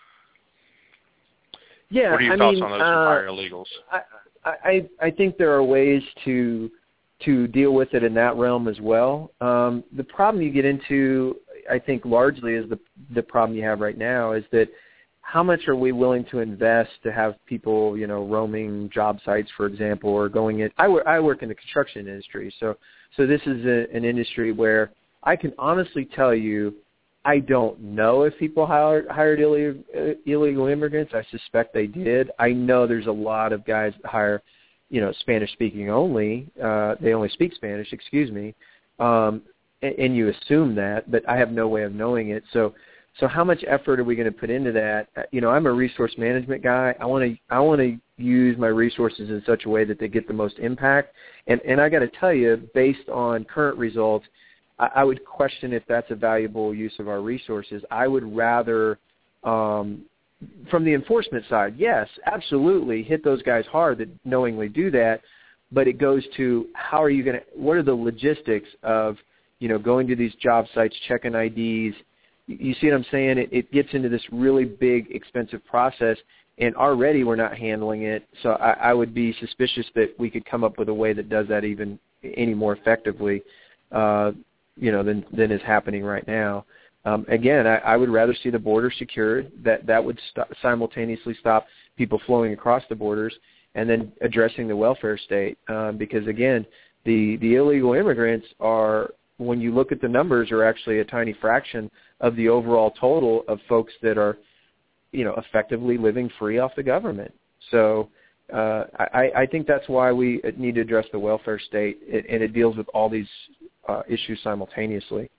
Yeah, what are your thoughts on those who hire illegals? I think there are ways to deal with it in that realm as well. The problem you get into, I think, largely is the problem you have right now is that how much are we willing to invest to have people, roaming job sites, for example, or going in? I work in the construction industry, so this is an industry where I can honestly tell you I don't know if people hired illegal immigrants. I suspect they did. I know there's a lot of guys that hire, Spanish-speaking only. They only speak Spanish, and you assume that, but I have no way of knowing it. So how much effort are we going to put into that? I'm a resource management guy. I want to use my resources in such a way that they get the most impact. And I got to tell you, based on current results, I would question if that's a valuable use of our resources. I would rather, from the enforcement side, yes, absolutely, hit those guys hard that knowingly do that, but it goes to what are the logistics of, going to these job sites, checking IDs. You see what I'm saying? It gets into this really big, expensive process, and already we're not handling it. So I would be suspicious that we could come up with a way that does that even any more effectively, than is happening right now. Again, I would rather see the border secured. That would simultaneously stop people flowing across the borders, and then addressing the welfare state. Because again, the illegal immigrants are, when you look at the numbers, are actually a tiny fraction of the overall total of folks that are, effectively living free off the government. So I think that's why we need to address the welfare state, and it deals with all these issues simultaneously.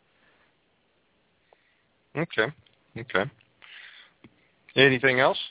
Okay. Anything else?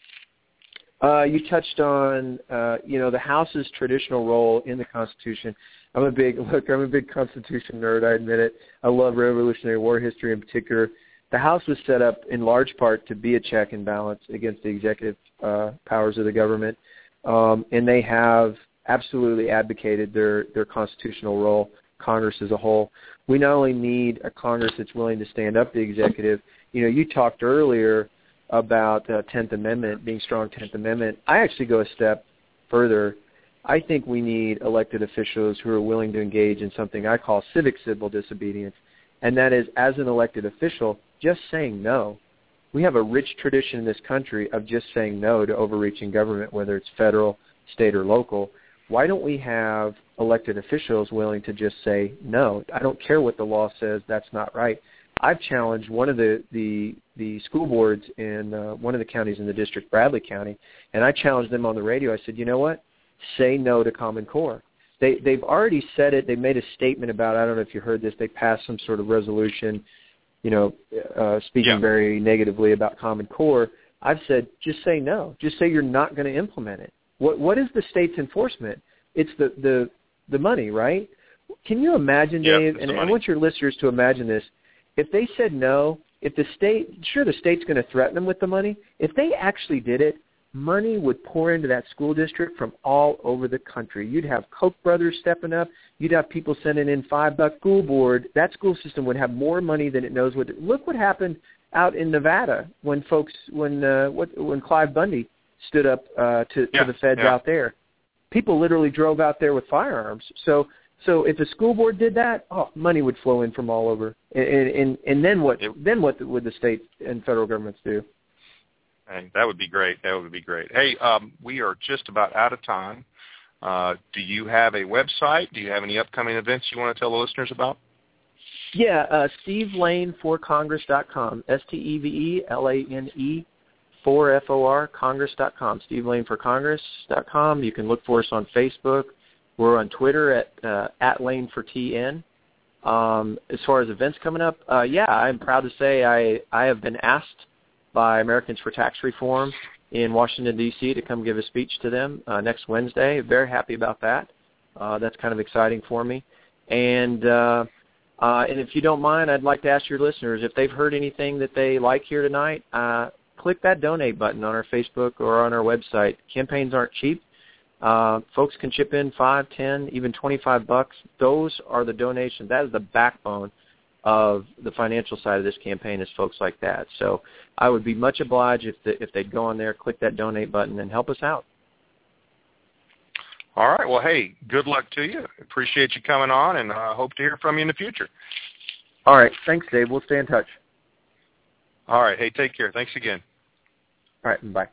You touched on, the House's traditional role in the Constitution. I'm a big Constitution nerd, I admit it. I love Revolutionary War history in particular. The House was set up in large part to be a check and balance against the executive powers of the government, and they have absolutely advocated their constitutional role, Congress as a whole. We not only need a Congress that's willing to stand up to the executive. You talked earlier about 10th Amendment, being strong 10th Amendment. I actually go a step further. I think we need elected officials who are willing to engage in something I call civic civil disobedience, and that is, as an elected official, just saying no. We have a rich tradition in this country of just saying no to overreaching government, whether it's federal, state, or local. Why don't we have elected officials willing to just say no? I don't care what the law says, that's not right. I've challenged one of the school boards in one of the counties in the district, Bradley County, and I challenged them on the radio. I said, you know what? Say no to Common Core. They've already said it. They made a statement about, I don't know if you heard this, they passed some sort of resolution, speaking very negatively about Common Core. I've said, just say no. Just say you're not going to implement it. What is the state's enforcement? It's the money, right? Can you imagine, Dave, and I want your listeners to imagine this, if they said no, if the state's going to threaten them with the money. If they actually did it, money would pour into that school district from all over the country. You'd have Koch brothers stepping up. You'd have people sending in $5 school board. That school system would have more money than it knows what. Look what happened out in Nevada when Clive Bundy stood up to the feds out there. People literally drove out there with firearms. So if the school board did that, money would flow in from all over. And then what? Then what would the state and federal governments do? Hey, that would be great. Hey, we are just about out of time. Do you have a website? Do you have any upcoming events you want to tell the listeners about? Yeah, SteveLaneForCongress.com, SteveLane 4FOR, Congress.com, SteveLaneForCongress.com. You can look for us on Facebook. We're on Twitter at Lane4TN. As far as events coming up, I'm proud to say I have been asked by Americans for Tax Reform in Washington, D.C. to come give a speech to them next Wednesday. Very happy about that. That's kind of exciting for me. And if you don't mind, I'd like to ask your listeners, if they've heard anything that they like here tonight, click that donate button on our Facebook or on our website. Campaigns aren't cheap. Folks can chip in $5, $10, even $25. Those are the donations. That is the backbone of the financial side of this campaign, is folks like that. So I would be much obliged if they'd go on there, click that donate button, and help us out. All right. Well, hey, good luck to you. Appreciate you coming on, and I hope to hear from you in the future. All right. Thanks, Dave. We'll stay in touch. All right. Hey, take care. Thanks again. All right. Bye.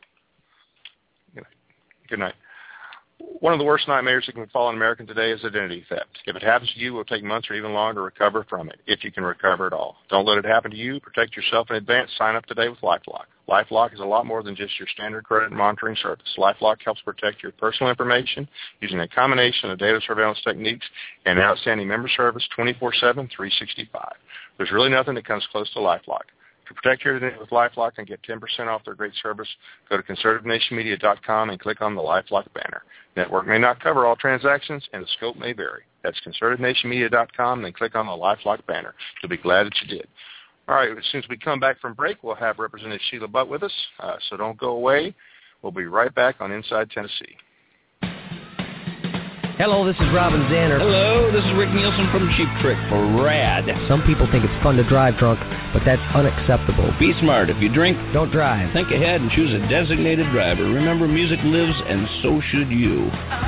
Good night. One of the worst nightmares that can befall an American today is identity theft. If it happens to you, it will take months or even longer to recover from it, if you can recover at all. Don't let it happen to you. Protect yourself in advance. Sign up today with LifeLock. LifeLock is a lot more than just your standard credit monitoring service. LifeLock helps protect your personal information using a combination of data surveillance techniques and outstanding member service 24/7, 365. There's really nothing that comes close to LifeLock. To protect your identity with LifeLock and get 10% off their great service, go to conservativenationmedia.com and click on the LifeLock banner. Network may not cover all transactions, and the scope may vary. That's conservativenationmedia.com, and then click on the LifeLock banner. You'll be glad that you did. All right, as soon as we come back from break, we'll have Representative Sheila Butt with us, so don't go away. We'll be right back on Inside Tennessee. Hello, this is Robin Zanner. Hello, this is Rick Nielsen from Cheap Trick for RAD. Some people think it's fun to drive drunk, but that's unacceptable. Be smart. If you drink, don't drive. Think ahead and choose a designated driver. Remember, music lives, and so should you.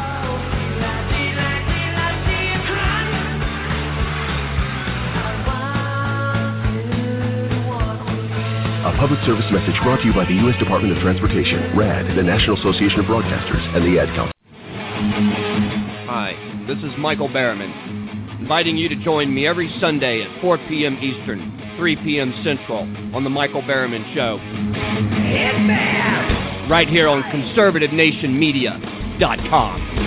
A public service message brought to you by the U.S. Department of Transportation, RAD, the National Association of Broadcasters, and the Ad Council. Hi, this is Michael Barriman, inviting you to join me every Sunday at 4 p.m. Eastern, 3 p.m. Central on The Michael Barriman Show. Right here on ConservativeNationMedia.com.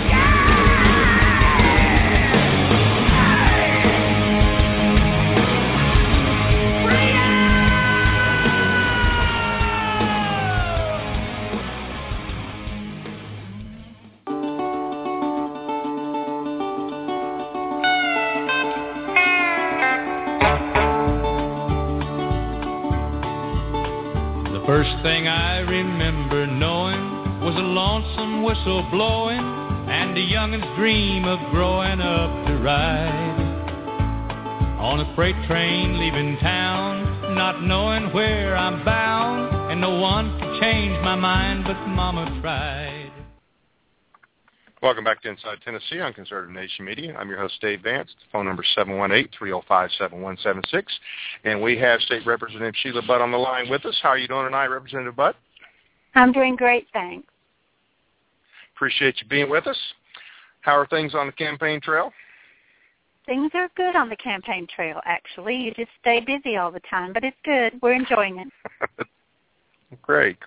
First thing I remember knowing was a lonesome whistle blowing and a youngin's dream of growing up to ride on a freight train leaving town, not knowing where I'm bound, and no one could change my mind but Mama tried. Welcome back to Inside Tennessee on Conservative Nation Media. I'm your host, Dave Vance. The phone number is 718-305-7176. And we have State Representative Sheila Butt on the line with us. How are you doing tonight, Representative Butt? I'm doing great, thanks. Appreciate you being with us. How are things on the campaign trail? Things are good on the campaign trail, actually. You just stay busy all the time, but it's good. We're enjoying it. Great.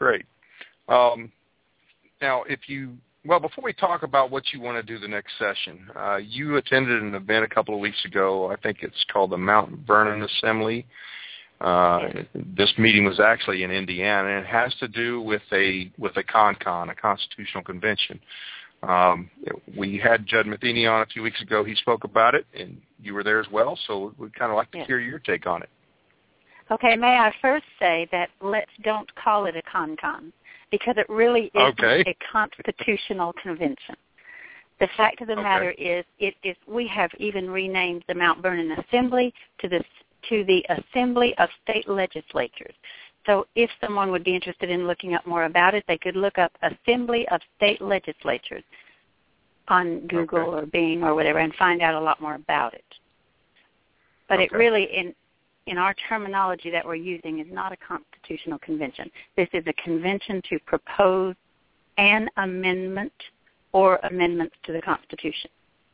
Now, before we talk about what you want to do the next session, you attended an event a couple of weeks ago. I think it's called the Mount Vernon Assembly. This meeting was actually in Indiana, and it has to do with a CONCON, a constitutional convention. We had Judd Matheny on a few weeks ago. He spoke about it, and you were there as well, so we'd kind of like to hear your take on it. Okay, may I first say that let's don't call it a CONCON, because it really isn't a constitutional convention. The fact of the matter is, we have even renamed the Mount Vernon Assembly to the Assembly of State Legislatures. So if someone would be interested in looking up more about it, they could look up Assembly of State Legislatures on Google or Bing or whatever and find out a lot more about it. But it really, in our terminology that we're using, is not a constitutional convention. This is a convention to propose an amendment or amendments to the Constitution.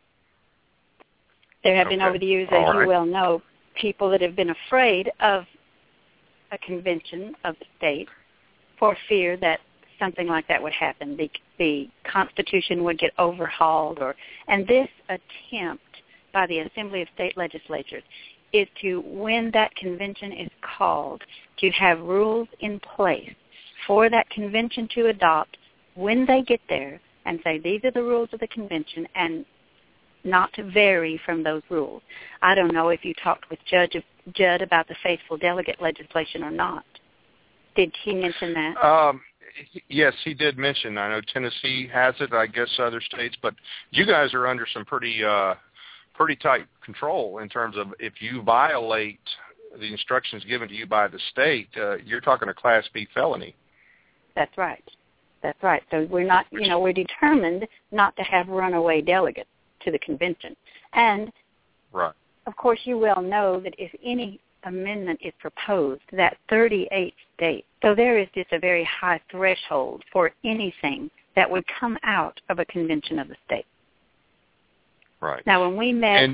There have been over the years, as you well know, people that have been afraid of a convention of the state for fear that something like that would happen. The Constitution would get overhauled, and this attempt by the Assembly of State Legislatures is to, when that convention is called, to have rules in place for that convention to adopt when they get there and say, these are the rules of the convention, and not to vary from those rules. I don't know if you talked with Judd about the faithful delegate legislation or not. Did he mention that? Yes, he did mention. I know Tennessee has it, I guess other states, but you guys are under some pretty tight control in terms of if you violate the instructions given to you by the state, you're talking a Class B felony. That's right. So we're not, we're determined not to have runaway delegates to the convention. And, of course, you well know that if any amendment is proposed, that 38 states, so there is just a very high threshold for anything that would come out of a convention of the state. Right. Now, when we met...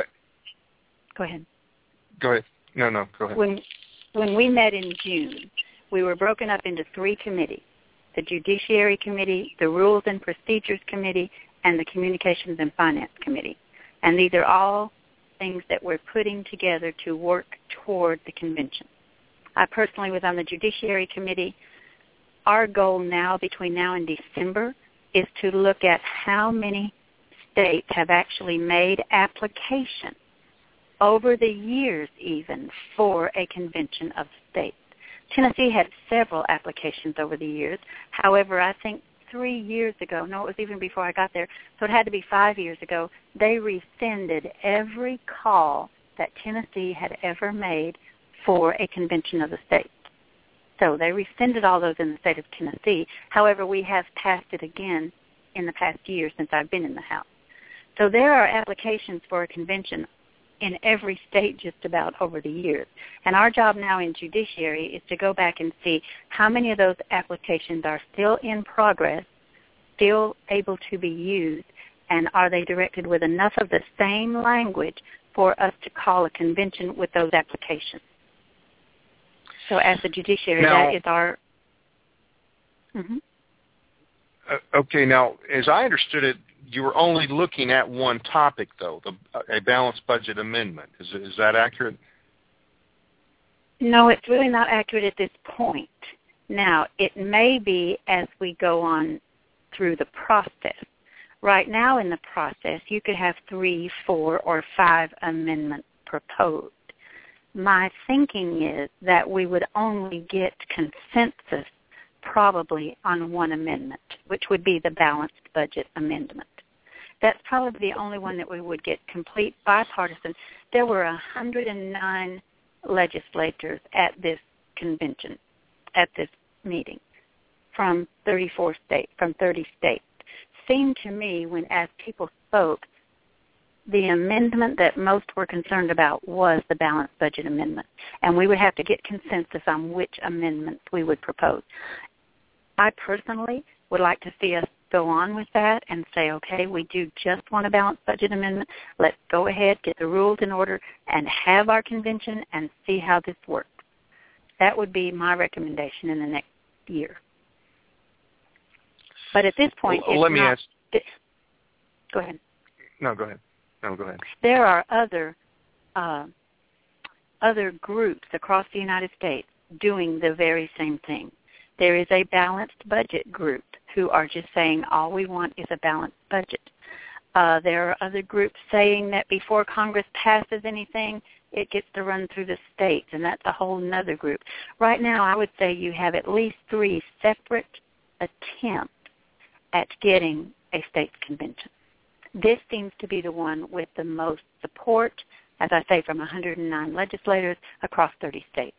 Go ahead. Go ahead. No, go ahead. When we met in June, we were broken up into 3 committees: the Judiciary Committee, the Rules and Procedures Committee, and the Communications and Finance Committee. And these are all things that we're putting together to work toward the convention. I personally was on the Judiciary Committee. Our goal now, between now and December, is to look at how many states have actually made application over the years even for a convention of states. Tennessee had several applications over the years. However, I think 3 years ago, no, it was even before I got there, so it had to be 5 years ago, they rescinded every call that Tennessee had ever made for a convention of the states. So they rescinded all those in the state of Tennessee. However, we have passed it again in the past year since I've been in the House. So there are applications for a convention in every state just about over the years. And our job now in Judiciary is to go back and see how many of those applications are still in progress, still able to be used, and are they directed with enough of the same language for us to call a convention with those applications. So as the Judiciary, now, that is our... Mm-hmm. Okay, now, as I understood it, you were only looking at one topic, though, a balanced budget amendment. Is that accurate? No, it's really not accurate at this point. Now, it may be as we go on through the process. Right now in the process, you could have 3, 4, or 5 amendments proposed. My thinking is that we would only get consensus probably on one amendment, which would be the balanced budget amendment. That's probably the only one that we would get complete bipartisan. There were 109 legislators at this convention, at this meeting, from 30 states. Seemed to me, when as people spoke, the amendment that most were concerned about was the balanced budget amendment, and we would have to get consensus on which amendments we would propose. I personally would like to see us go on with that and say, okay, we do just want a balanced budget amendment. Let's go ahead, get the rules in order, and have our convention and see how this works. That would be my recommendation in the next year. But at this point, well, let me ask. Go ahead. No, go ahead. There are other groups across the United States doing the very same thing. There is a balanced budget group who are just saying all we want is a balanced budget. There are other groups saying that before Congress passes anything, it gets to run through the states, and that's a whole other group. Right now, I would say you have at least 3 separate attempts at getting a states convention. This seems to be the one with the most support, as I say, from 109 legislators across 30 states.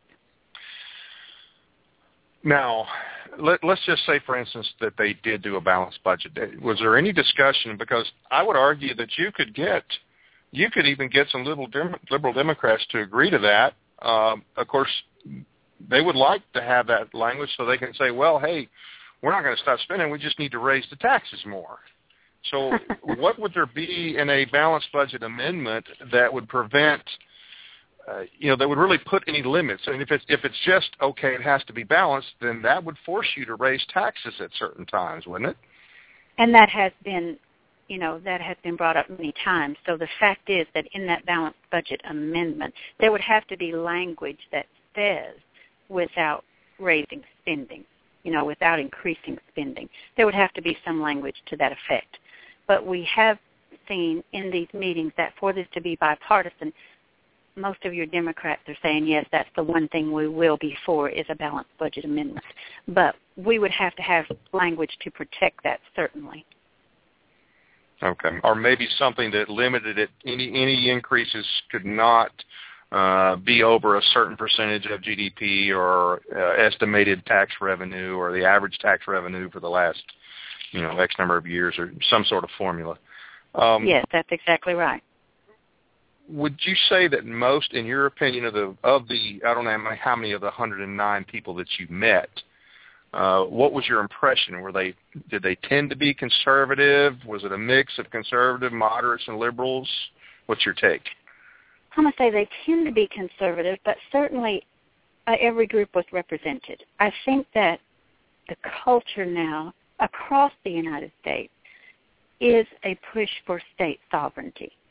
Now, let's just say, for instance, that they did do a balanced budget. Was there any discussion? Because I would argue that you could even get some liberal Democrats to agree to that. Of course, they would like to have that language so they can say, well, hey, we're not going to stop spending. We just need to raise the taxes more. So what would there be in a balanced budget amendment that would prevent, that would really put any limits? I mean, if it's just, okay, it has to be balanced, then that would force you to raise taxes at certain times, wouldn't it? And that has been, brought up many times. So the fact is that in that balanced budget amendment, there would have to be language that says without raising spending, without increasing spending. There would have to be some language to that effect. But we have seen in these meetings that for this to be bipartisan, most of your Democrats are saying, yes, that's the one thing we will be for is a balanced budget amendment. But we would have to have language to protect that, certainly. Okay. Or maybe something that limited it. Any increases could not be over a certain percentage of GDP or estimated tax revenue or the average tax revenue for the last, X number of years or some sort of formula. Yes, that's exactly right. Would you say that most, in your opinion, of the I don't know how many of the 109 people that you met, what was your impression? Did they tend to be conservative? Was it a mix of conservative, moderates, and liberals? What's your take? I'm going to say they tend to be conservative, but certainly every group was represented. I think that the culture now across the United States is a push for state sovereignty.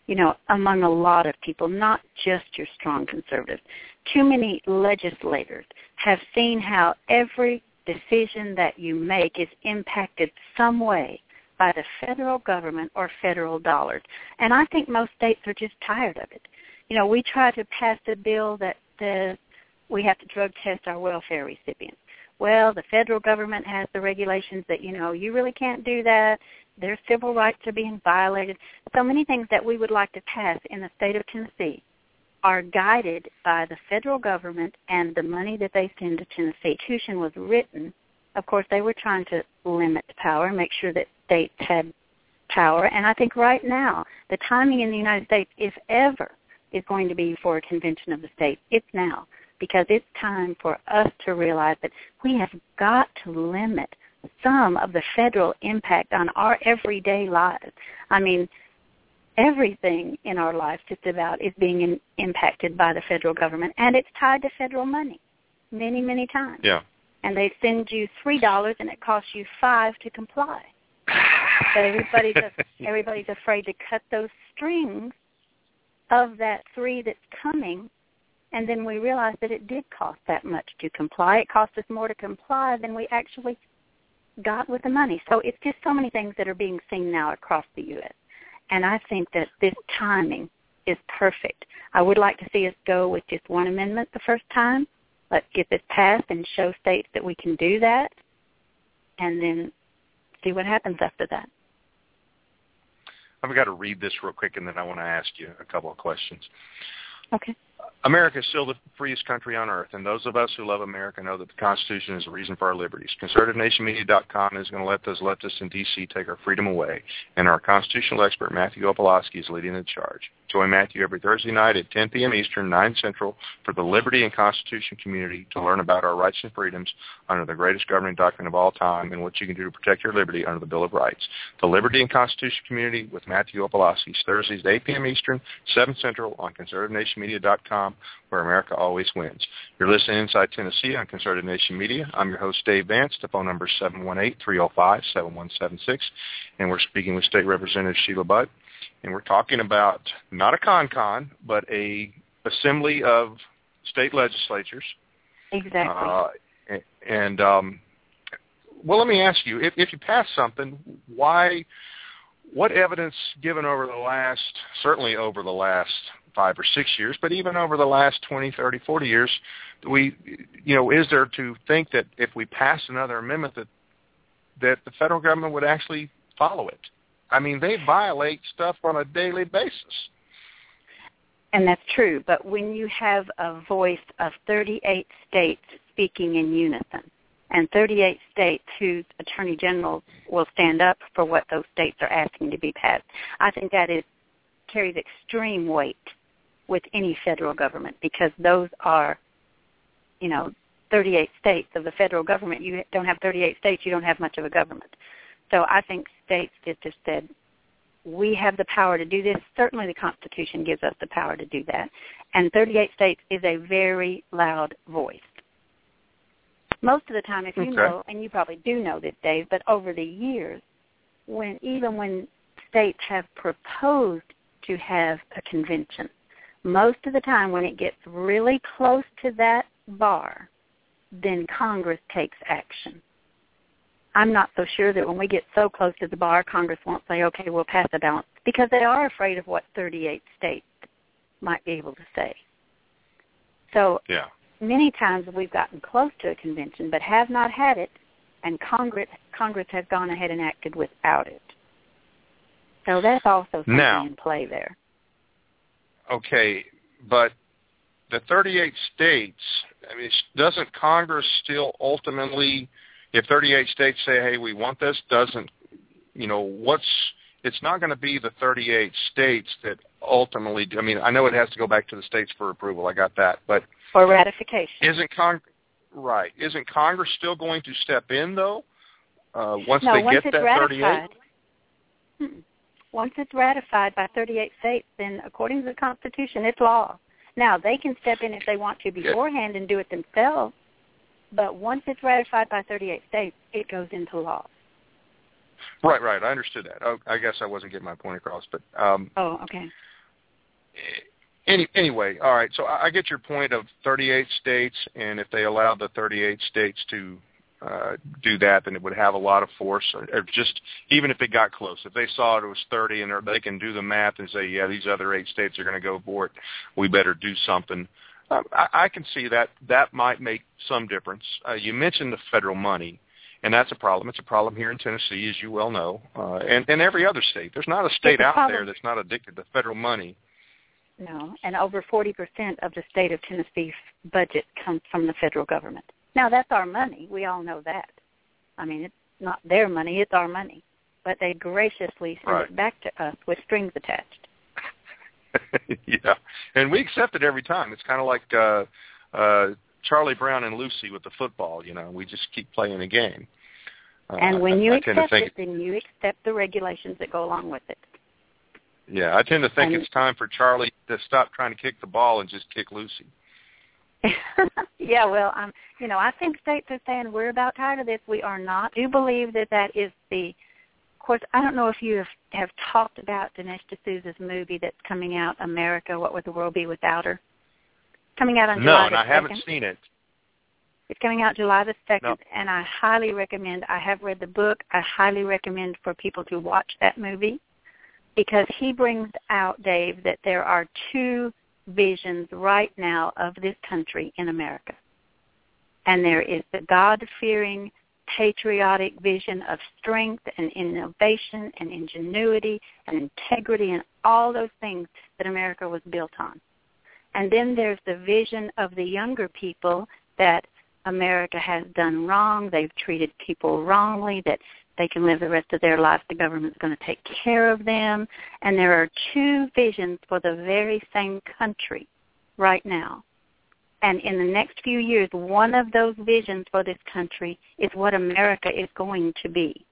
among a lot of people, not just your strong conservatives. Too many legislators have seen how every decision that you make is impacted some way by the federal government or federal dollars. And I think most states are just tired of it. We try to pass a bill that says we have to drug test our welfare recipients. Well, the federal government has the regulations that, you really can't do that. Their civil rights are being violated. So many things that we would like to pass in the state of Tennessee are guided by the federal government and the money that they send to Tennessee. The Constitution was written. Of course, they were trying to limit power, make sure that states had power. And I think right now, the timing in the United States, if ever, is going to be for a convention of the states. It's now, because it's time for us to realize that we have got to limit some of the federal impact on our everyday lives. I mean, everything in our lives just about is being impacted by the federal government, and it's tied to federal money many, many times. Yeah. And they send you $3 and it costs you $5 to comply. But everybody's afraid to cut those strings of that $3 that's coming, and then we realize that it did cost that much to comply. It cost us more to comply than we actually got with the money. So it's just so many things that are being seen now across the U.S. And I think that this timing is perfect. I would like to see us go with just one amendment the first time. Let's get this passed and show states that we can do that, and then see what happens after that. I've got to read this real quick, and then I want to ask you a couple of questions. Okay. America is still the freest country on earth, and those of us who love America know that the Constitution is the reason for our liberties. ConservativeNationMedia.com is going to let those leftists in D.C. take our freedom away, and our constitutional expert, Matthew Opolowski, is leading the charge. Join Matthew every Thursday night at 10 p.m. Eastern, 9 Central, for the Liberty and Constitution community to learn about our rights and freedoms under the greatest governing document of all time and what you can do to protect your liberty under the Bill of Rights. The Liberty and Constitution community with Matthew Opolowski, Thursdays at 8 p.m. Eastern, 7 Central on ConservativeNationMedia.com, where America always wins. You're listening Inside Tennessee on Conservative Nation Media. I'm your host, Dave Vance. The phone number is 718-305-7176, and we're speaking with State Representative Sheila Butt. And we're talking about not a con, but a assembly of state legislatures. Exactly. Well, let me ask you, if you pass something, what evidence given over the last 5 or 6 years, but even over the last 20, 30, 40 years, is there to think that if we pass another amendment that the federal government would actually follow it? I mean, they violate stuff on a daily basis. And that's true, but when you have a voice of 38 states speaking in unison, and 38 states whose attorney generals will stand up for what those states are asking to be passed, I think that carries extreme weight with any federal government, because those are, 38 states of the federal government. You don't have 38 states, you don't have much of a government. So I think states just have said, we have the power to do this. Certainly the Constitution gives us the power to do that. And 38 states is a very loud voice. Most of the time, if you know, and you probably do know this, Dave, but over the years, even when states have proposed to have a convention, most of the time when it gets really close to that bar, then Congress takes action. I'm not so sure that when we get so close to the bar, Congress won't say, okay, we'll pass a balance, because they are afraid of what 38 states might be able to say. So many times we've gotten close to a convention but have not had it, and Congress has gone ahead and acted without it. So that's also something in play there. Okay, but the 38 states, I mean, doesn't Congress still ultimately, if 38 states say, hey, we want this, it's not going to be the 38 states that ultimately, I mean, I know it has to go back to the states for approval, I got that, but for ratification. Isn't Congress still going to step in, though, once they get that 38? Once it's ratified by 38 states, then according to the Constitution, it's law. Now, they can step in if they want to beforehand and do it themselves, but once it's ratified by 38 states, it goes into law. Right. I understood that. I guess I wasn't getting my point across, but okay. Anyway, all right, so I get your point of 38 states, and if they allowed the 38 states to do that, then it would have a lot of force, or just even if it got close. If they saw it was 30 and they can do the math and say, yeah, these other 8 states are going to go for it, we better do something. I can see that might make some difference. You mentioned the federal money, and that's a problem. It's a problem here in Tennessee, as you well know, and every other state. There's not a state out there that's not addicted to federal money. No, and over 40% of the state of Tennessee's budget comes from the federal government. Now, that's our money. We all know that. I mean, it's not their money, it's our money. But they graciously send it back to us with strings attached. Yeah, and we accept it every time. It's kind of like Charlie Brown and Lucy with the football, we just keep playing the game. And when you accept it, then you accept the regulations that go along with it. Yeah, I tend to think it's time for Charlie to stop trying to kick the ball and just kick Lucy. Yeah, well, I think states are saying we're about tired of this. We are not. I do believe that is the, of course, I don't know if you have talked about Dinesh D'Souza's movie that's coming out, America, What Would the World Be Without Her? Coming out on July the 2nd. No, and I haven't seen it. It's coming out July the 2nd, and I highly recommend, I have read the book, I highly recommend for people to watch that movie, because he brings out, Dave, that there are 2 visions right now of this country in America. And there is the God-fearing, patriotic vision of strength and innovation and ingenuity and integrity and all those things that America was built on. And then there's the vision of the younger people that America has done wrong, they've treated people wrongly, that they can live the rest of their lives, the government's going to take care of them. And there are 2 visions for the very same country right now. And in the next few years, one of those visions for this country is what America is going to be.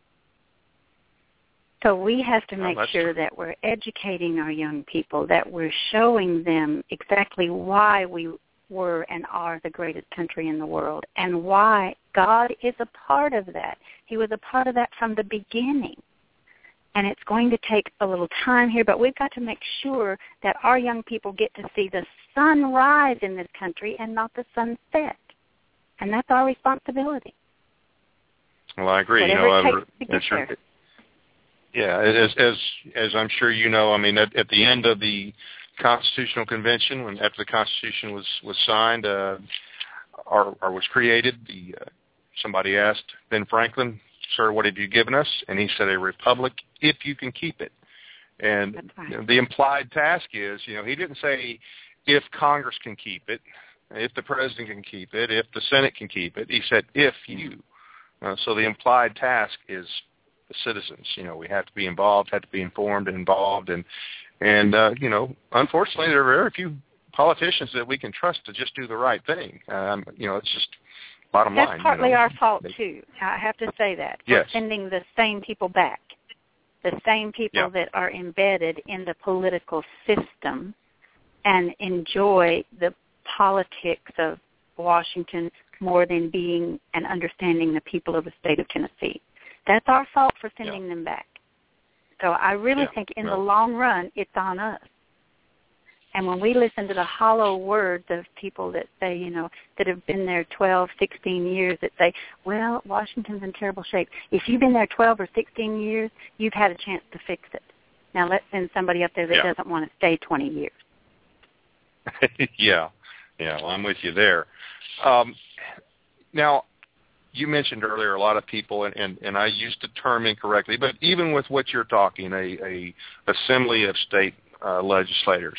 So we have to make sure that we're educating our young people, that we're showing them exactly why we were and are the greatest country in the world, and why God is a part of that. He was a part of that from the beginning. And it's going to take a little time here, but we've got to make sure that our young people get to see the sun rise in this country and not the sun set. And that's our responsibility. Well, I agree. As I'm sure you know, I mean, at the end of the Constitutional Convention, after the Constitution was signed or was created, somebody asked Ben Franklin, "Sir, what have you given us?" And he said, "A republic, if you can keep it." And the implied task is, he didn't say if Congress can keep it, if the president can keep it, if the Senate can keep it. He said, if you. So the implied task is the citizens. We have to be involved, have to be informed and involved, and unfortunately, there are very few politicians that we can trust to just do the right thing. It's just bottom line. That's partly our fault, too. I have to say that. Yes. We're sending the same people back, the same people that are embedded in the political system and enjoy the politics of Washington more than being and understanding the people of the state of Tennessee. That's our fault for sending them back. So I really think in the long run, it's on us. And when we listen to the hollow words of people that say, that have been there 12, 16 years, that say, well, Washington's in terrible shape. If you've been there 12 or 16 years, you've had a chance to fix it. Now let's send somebody up there that doesn't want to stay 20 years. Well, I'm with you there. Now, you mentioned earlier a lot of people, and I used the term incorrectly, but even with what you're talking, a assembly of state legislators,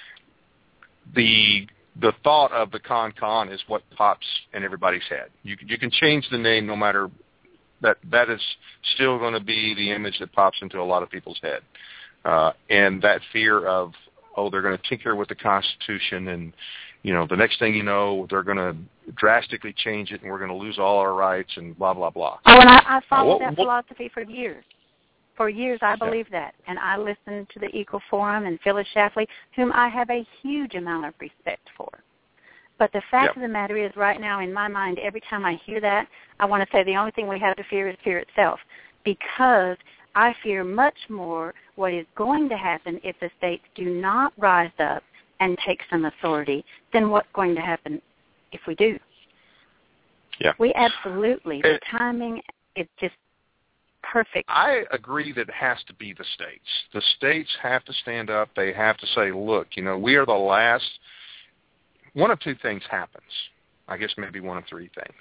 the thought of the con is what pops in everybody's head. You can change the name no matter that is still going to be the image that pops into a lot of people's head, and that fear of they're going to tinker with the Constitution, and the next thing you know, they're going to drastically change it, and we're going to lose all our rights, and blah, blah, blah. Oh, and I followed that philosophy for years. For years, I believed that. And I listened to the Equal Forum and Phyllis Schlafly, whom I have a huge amount of respect for. But the fact of the matter is, right now, in my mind, every time I hear that, I want to say the only thing we have to fear is fear itself. Because I fear much more what is going to happen if the states do not rise up and take some authority than what's going to happen if we do. Yeah. We absolutely, the timing is just perfect. I agree that it has to be the states. The states have to stand up. They have to say, look, we are the last. One of two things happens. I guess maybe one of three things.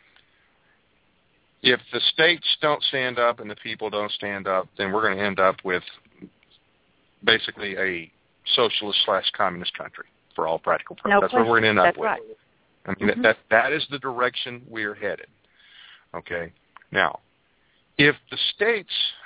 If the states don't stand up and the people don't stand up, then we're going to end up with basically a socialist/communist country for all practical purposes. That's what we're going to end up with. Right. I mean, that is the direction we're headed. Okay? Now, if the states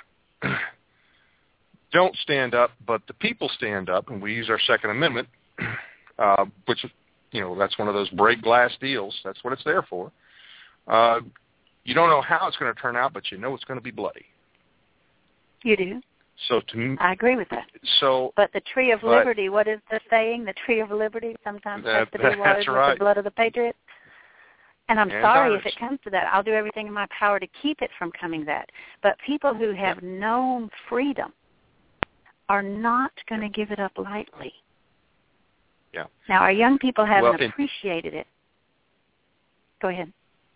don't stand up, but the people stand up, and we use our Second Amendment, which, that's one of those break glass deals. That's what it's there for. You don't know how it's going to turn out, but you know it's going to be bloody. You do. So to me, I agree with that. But the tree of liberty, what is the saying? The tree of liberty sometimes has to be watered with the blood of the patriots. And I'm sorry if it comes to that. I'll do everything in my power to keep it from coming that. But people who have known freedom are not going to give it up lightly. Yeah. Now, our young people haven't appreciated it. Go ahead.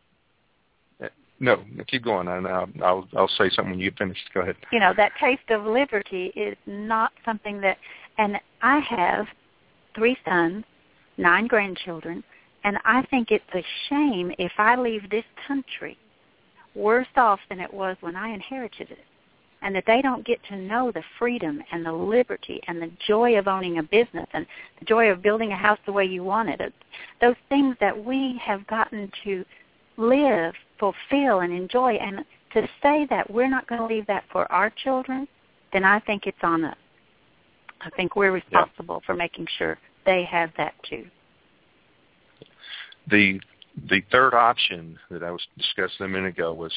No, keep going. I'll say something when you get finished. Go ahead. That taste of liberty is not something that, and I have 3 sons, 9 grandchildren, and I think it's a shame if I leave this country worse off than it was when I inherited it, and that they don't get to know the freedom and the liberty and the joy of owning a business and the joy of building a house the way you want it. Those things that we have gotten to live, fulfill, and enjoy, and to say that we're not going to leave that for our children, then I think it's on us. I think we're responsible for making sure they have that too. The third option that I was discussing a minute ago was,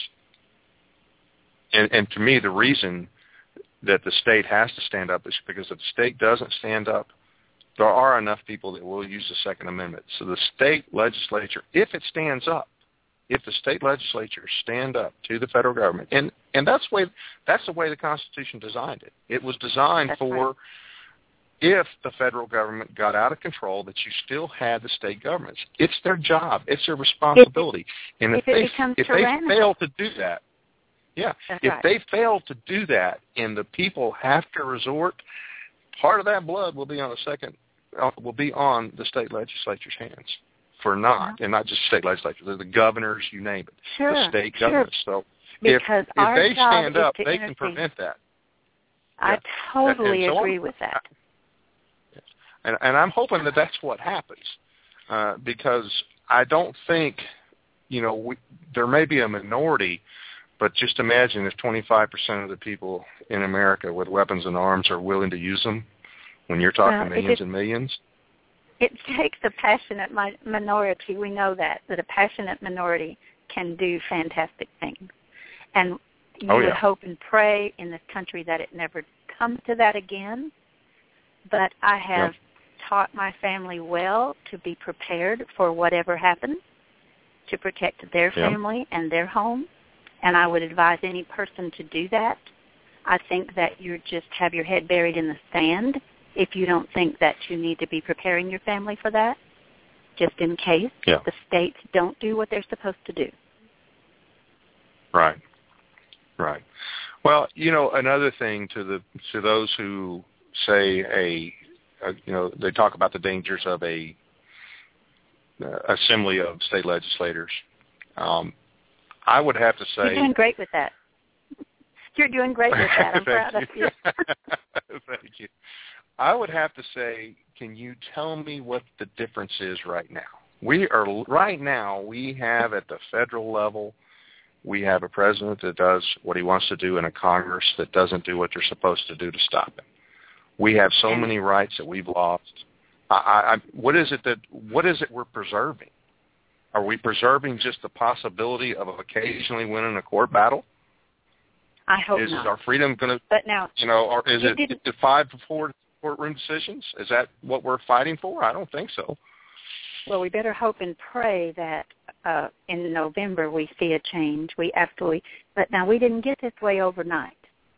and to me the reason that the state has to stand up is because if the state doesn't stand up, there are enough people that will use the Second Amendment. So the state legislature, if it stands up, if the state legislature stand up to the federal government, and that's the way the Constitution designed it. It was designed for if the federal government got out of control, that you still had the state governments. It's their job. It's their responsibility. And if they fail to do that, they fail to do that, and the people have to resort, part of that blood will be on the state legislature's hands. For not, and not just state legislatures, the governors, you name it, the state governors. So if they stand up, they can prevent that. I totally agree with that. And I'm hoping that that's what happens, because I don't think, there may be a minority, but just imagine if 25% of the people in America with weapons and arms are willing to use them, when you're talking millions and millions. It takes a passionate minority. We know that a passionate minority can do fantastic things. And you would hope and pray in this country that it never comes to that again. But I have taught my family well to be prepared for whatever happens, to protect their family and their home. And I would advise any person to do that. I think that you just have your head buried in the sand if you don't think that you need to be preparing your family for that, just in case the states don't do what they're supposed to do. Right. Well, another thing to those who say they talk about the dangers of a assembly of state legislators. I would have to say you're doing great with that. You're doing great with that. I'm proud of you. Thank you. I would have to say, can you tell me what the difference is right now? We have at the federal level, we have a president that does what he wants to do and a Congress that doesn't do what they're supposed to do to stop him. We have so many rights that we've lost. What is it we're preserving? Are we preserving just the possibility of occasionally winning a court battle? I hope not. Is our freedom going to, but now, or is it 5-4 courtroom decisions? Is that what we're fighting for? I don't think so. Well, we better hope and pray that in November we see a change. We absolutely, but now we didn't get this way overnight.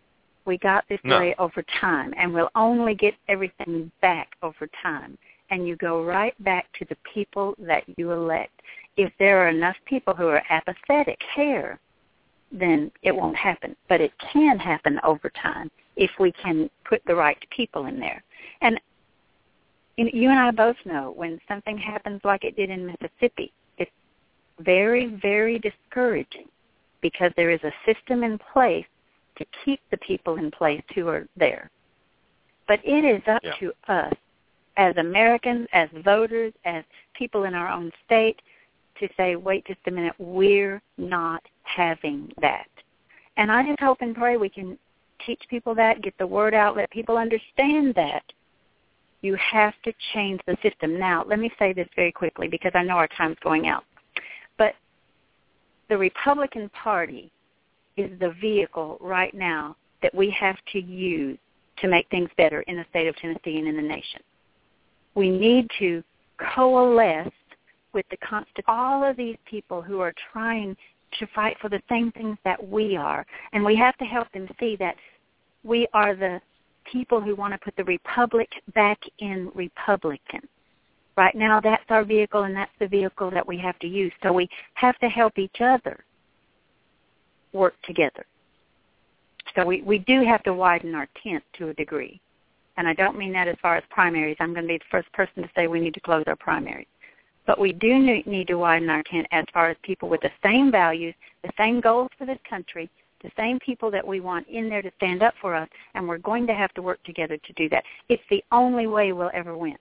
We got this way over time, and we'll only get everything back over time. And you go right back to the people that you elect. If there are enough people who are apathetic here, then it won't happen. But it can happen over time if we can put the right people in there. And you and I both know when something happens like it did in Mississippi, it's very, very discouraging because there is a system in place to keep the people in place who are there. But it is up to us as Americans, as voters, as people in our own state to say, wait just a minute, we're not having that. And I just hope and pray we can teach people that, get the word out, let people understand that. You have to change the system. Now, let me say this very quickly because I know our time's going out. But the Republican Party is the vehicle right now that we have to use to make things better in the state of Tennessee and in the nation. We need to coalesce with all of these people who are trying to fight for the same things that we are. And we have to help them see that we are the people who want to put the republic back in Republican. Right now, that's our vehicle, and that's the vehicle that we have to use. So we have to help each other work together. So we do have to widen our tent to a degree. And I don't mean that as far as primaries. I'm going to be the first person to say we need to close our primaries. But we do need to widen our tent as far as people with the same values, the same goals for this country, the same people that we want in there to stand up for us, and we're going to have to work together to do that. It's the only way we'll ever win.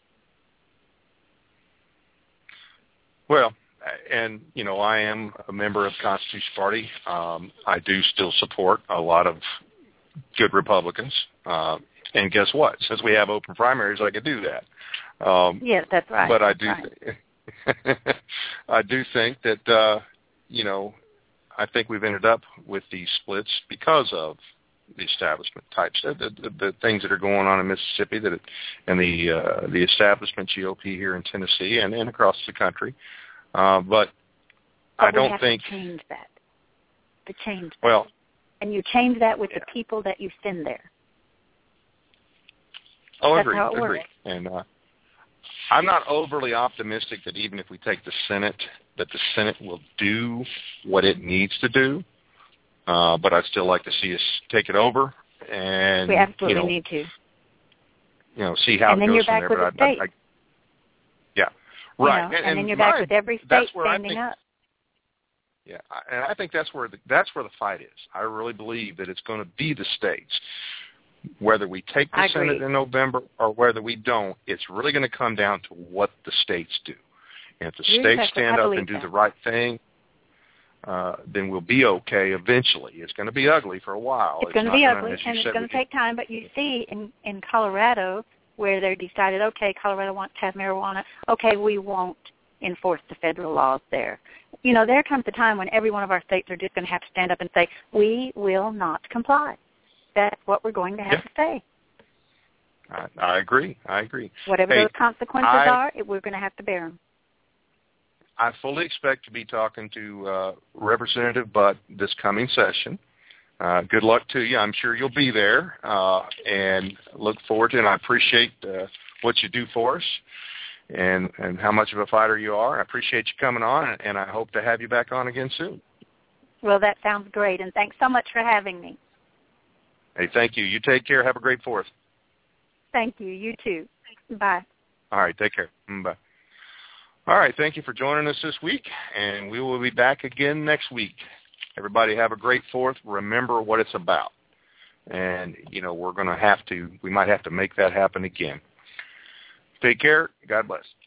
Well, and, I am a member of the Constitution Party. I do still support a lot of good Republicans. And guess what? Since we have open primaries, I can do that. Yes, that's right. But I do think that, I think we've ended up with these splits because of the establishment types, the things that are going on in Mississippi, and the establishment GOP here in Tennessee and across the country. But I don't think to change that. Well, and you change that with the people that you send there. Oh, That's agree. how it works. And I'm not overly optimistic that even if we take the Senate, that the Senate will do what it needs to do. But I'd still like to see us take it over, and we absolutely need to. See how and it then goes you're from back there. with the state. Yeah, right. And then you're back with every state standing up. Yeah, and I think that's where the fight is. I really believe that it's going to be the states. Whether we take the Senate in November or whether we don't, it's really going to come down to what the states do. And if the states stand up and do the right thing, then we'll be okay eventually. It's going to be ugly for a while. It's going to be ugly, and it's going to take time. But you see in Colorado where they decided, okay, Colorado wants to have marijuana. Okay, we won't enforce the federal laws there. There comes a time when every one of our states are just going to have to stand up and say, we will not comply. That's what we're going to have to say. I agree. Whatever those consequences are, we're going to have to bear them. I fully expect to be talking to Representative Butt this coming session. Good luck to you. I'm sure you'll be there, and look forward to it. And I appreciate what you do for us and how much of a fighter you are. I appreciate you coming on, and I hope to have you back on again soon. Well, that sounds great, and thanks so much for having me. Hey, thank you. You take care. Have a great 4th. Thank you. You too. Bye. All right. Take care. Bye. All right. Thank you for joining us this week, and we will be back again next week. Everybody have a great 4th. Remember what it's about. And, we might have to make that happen again. Take care. God bless.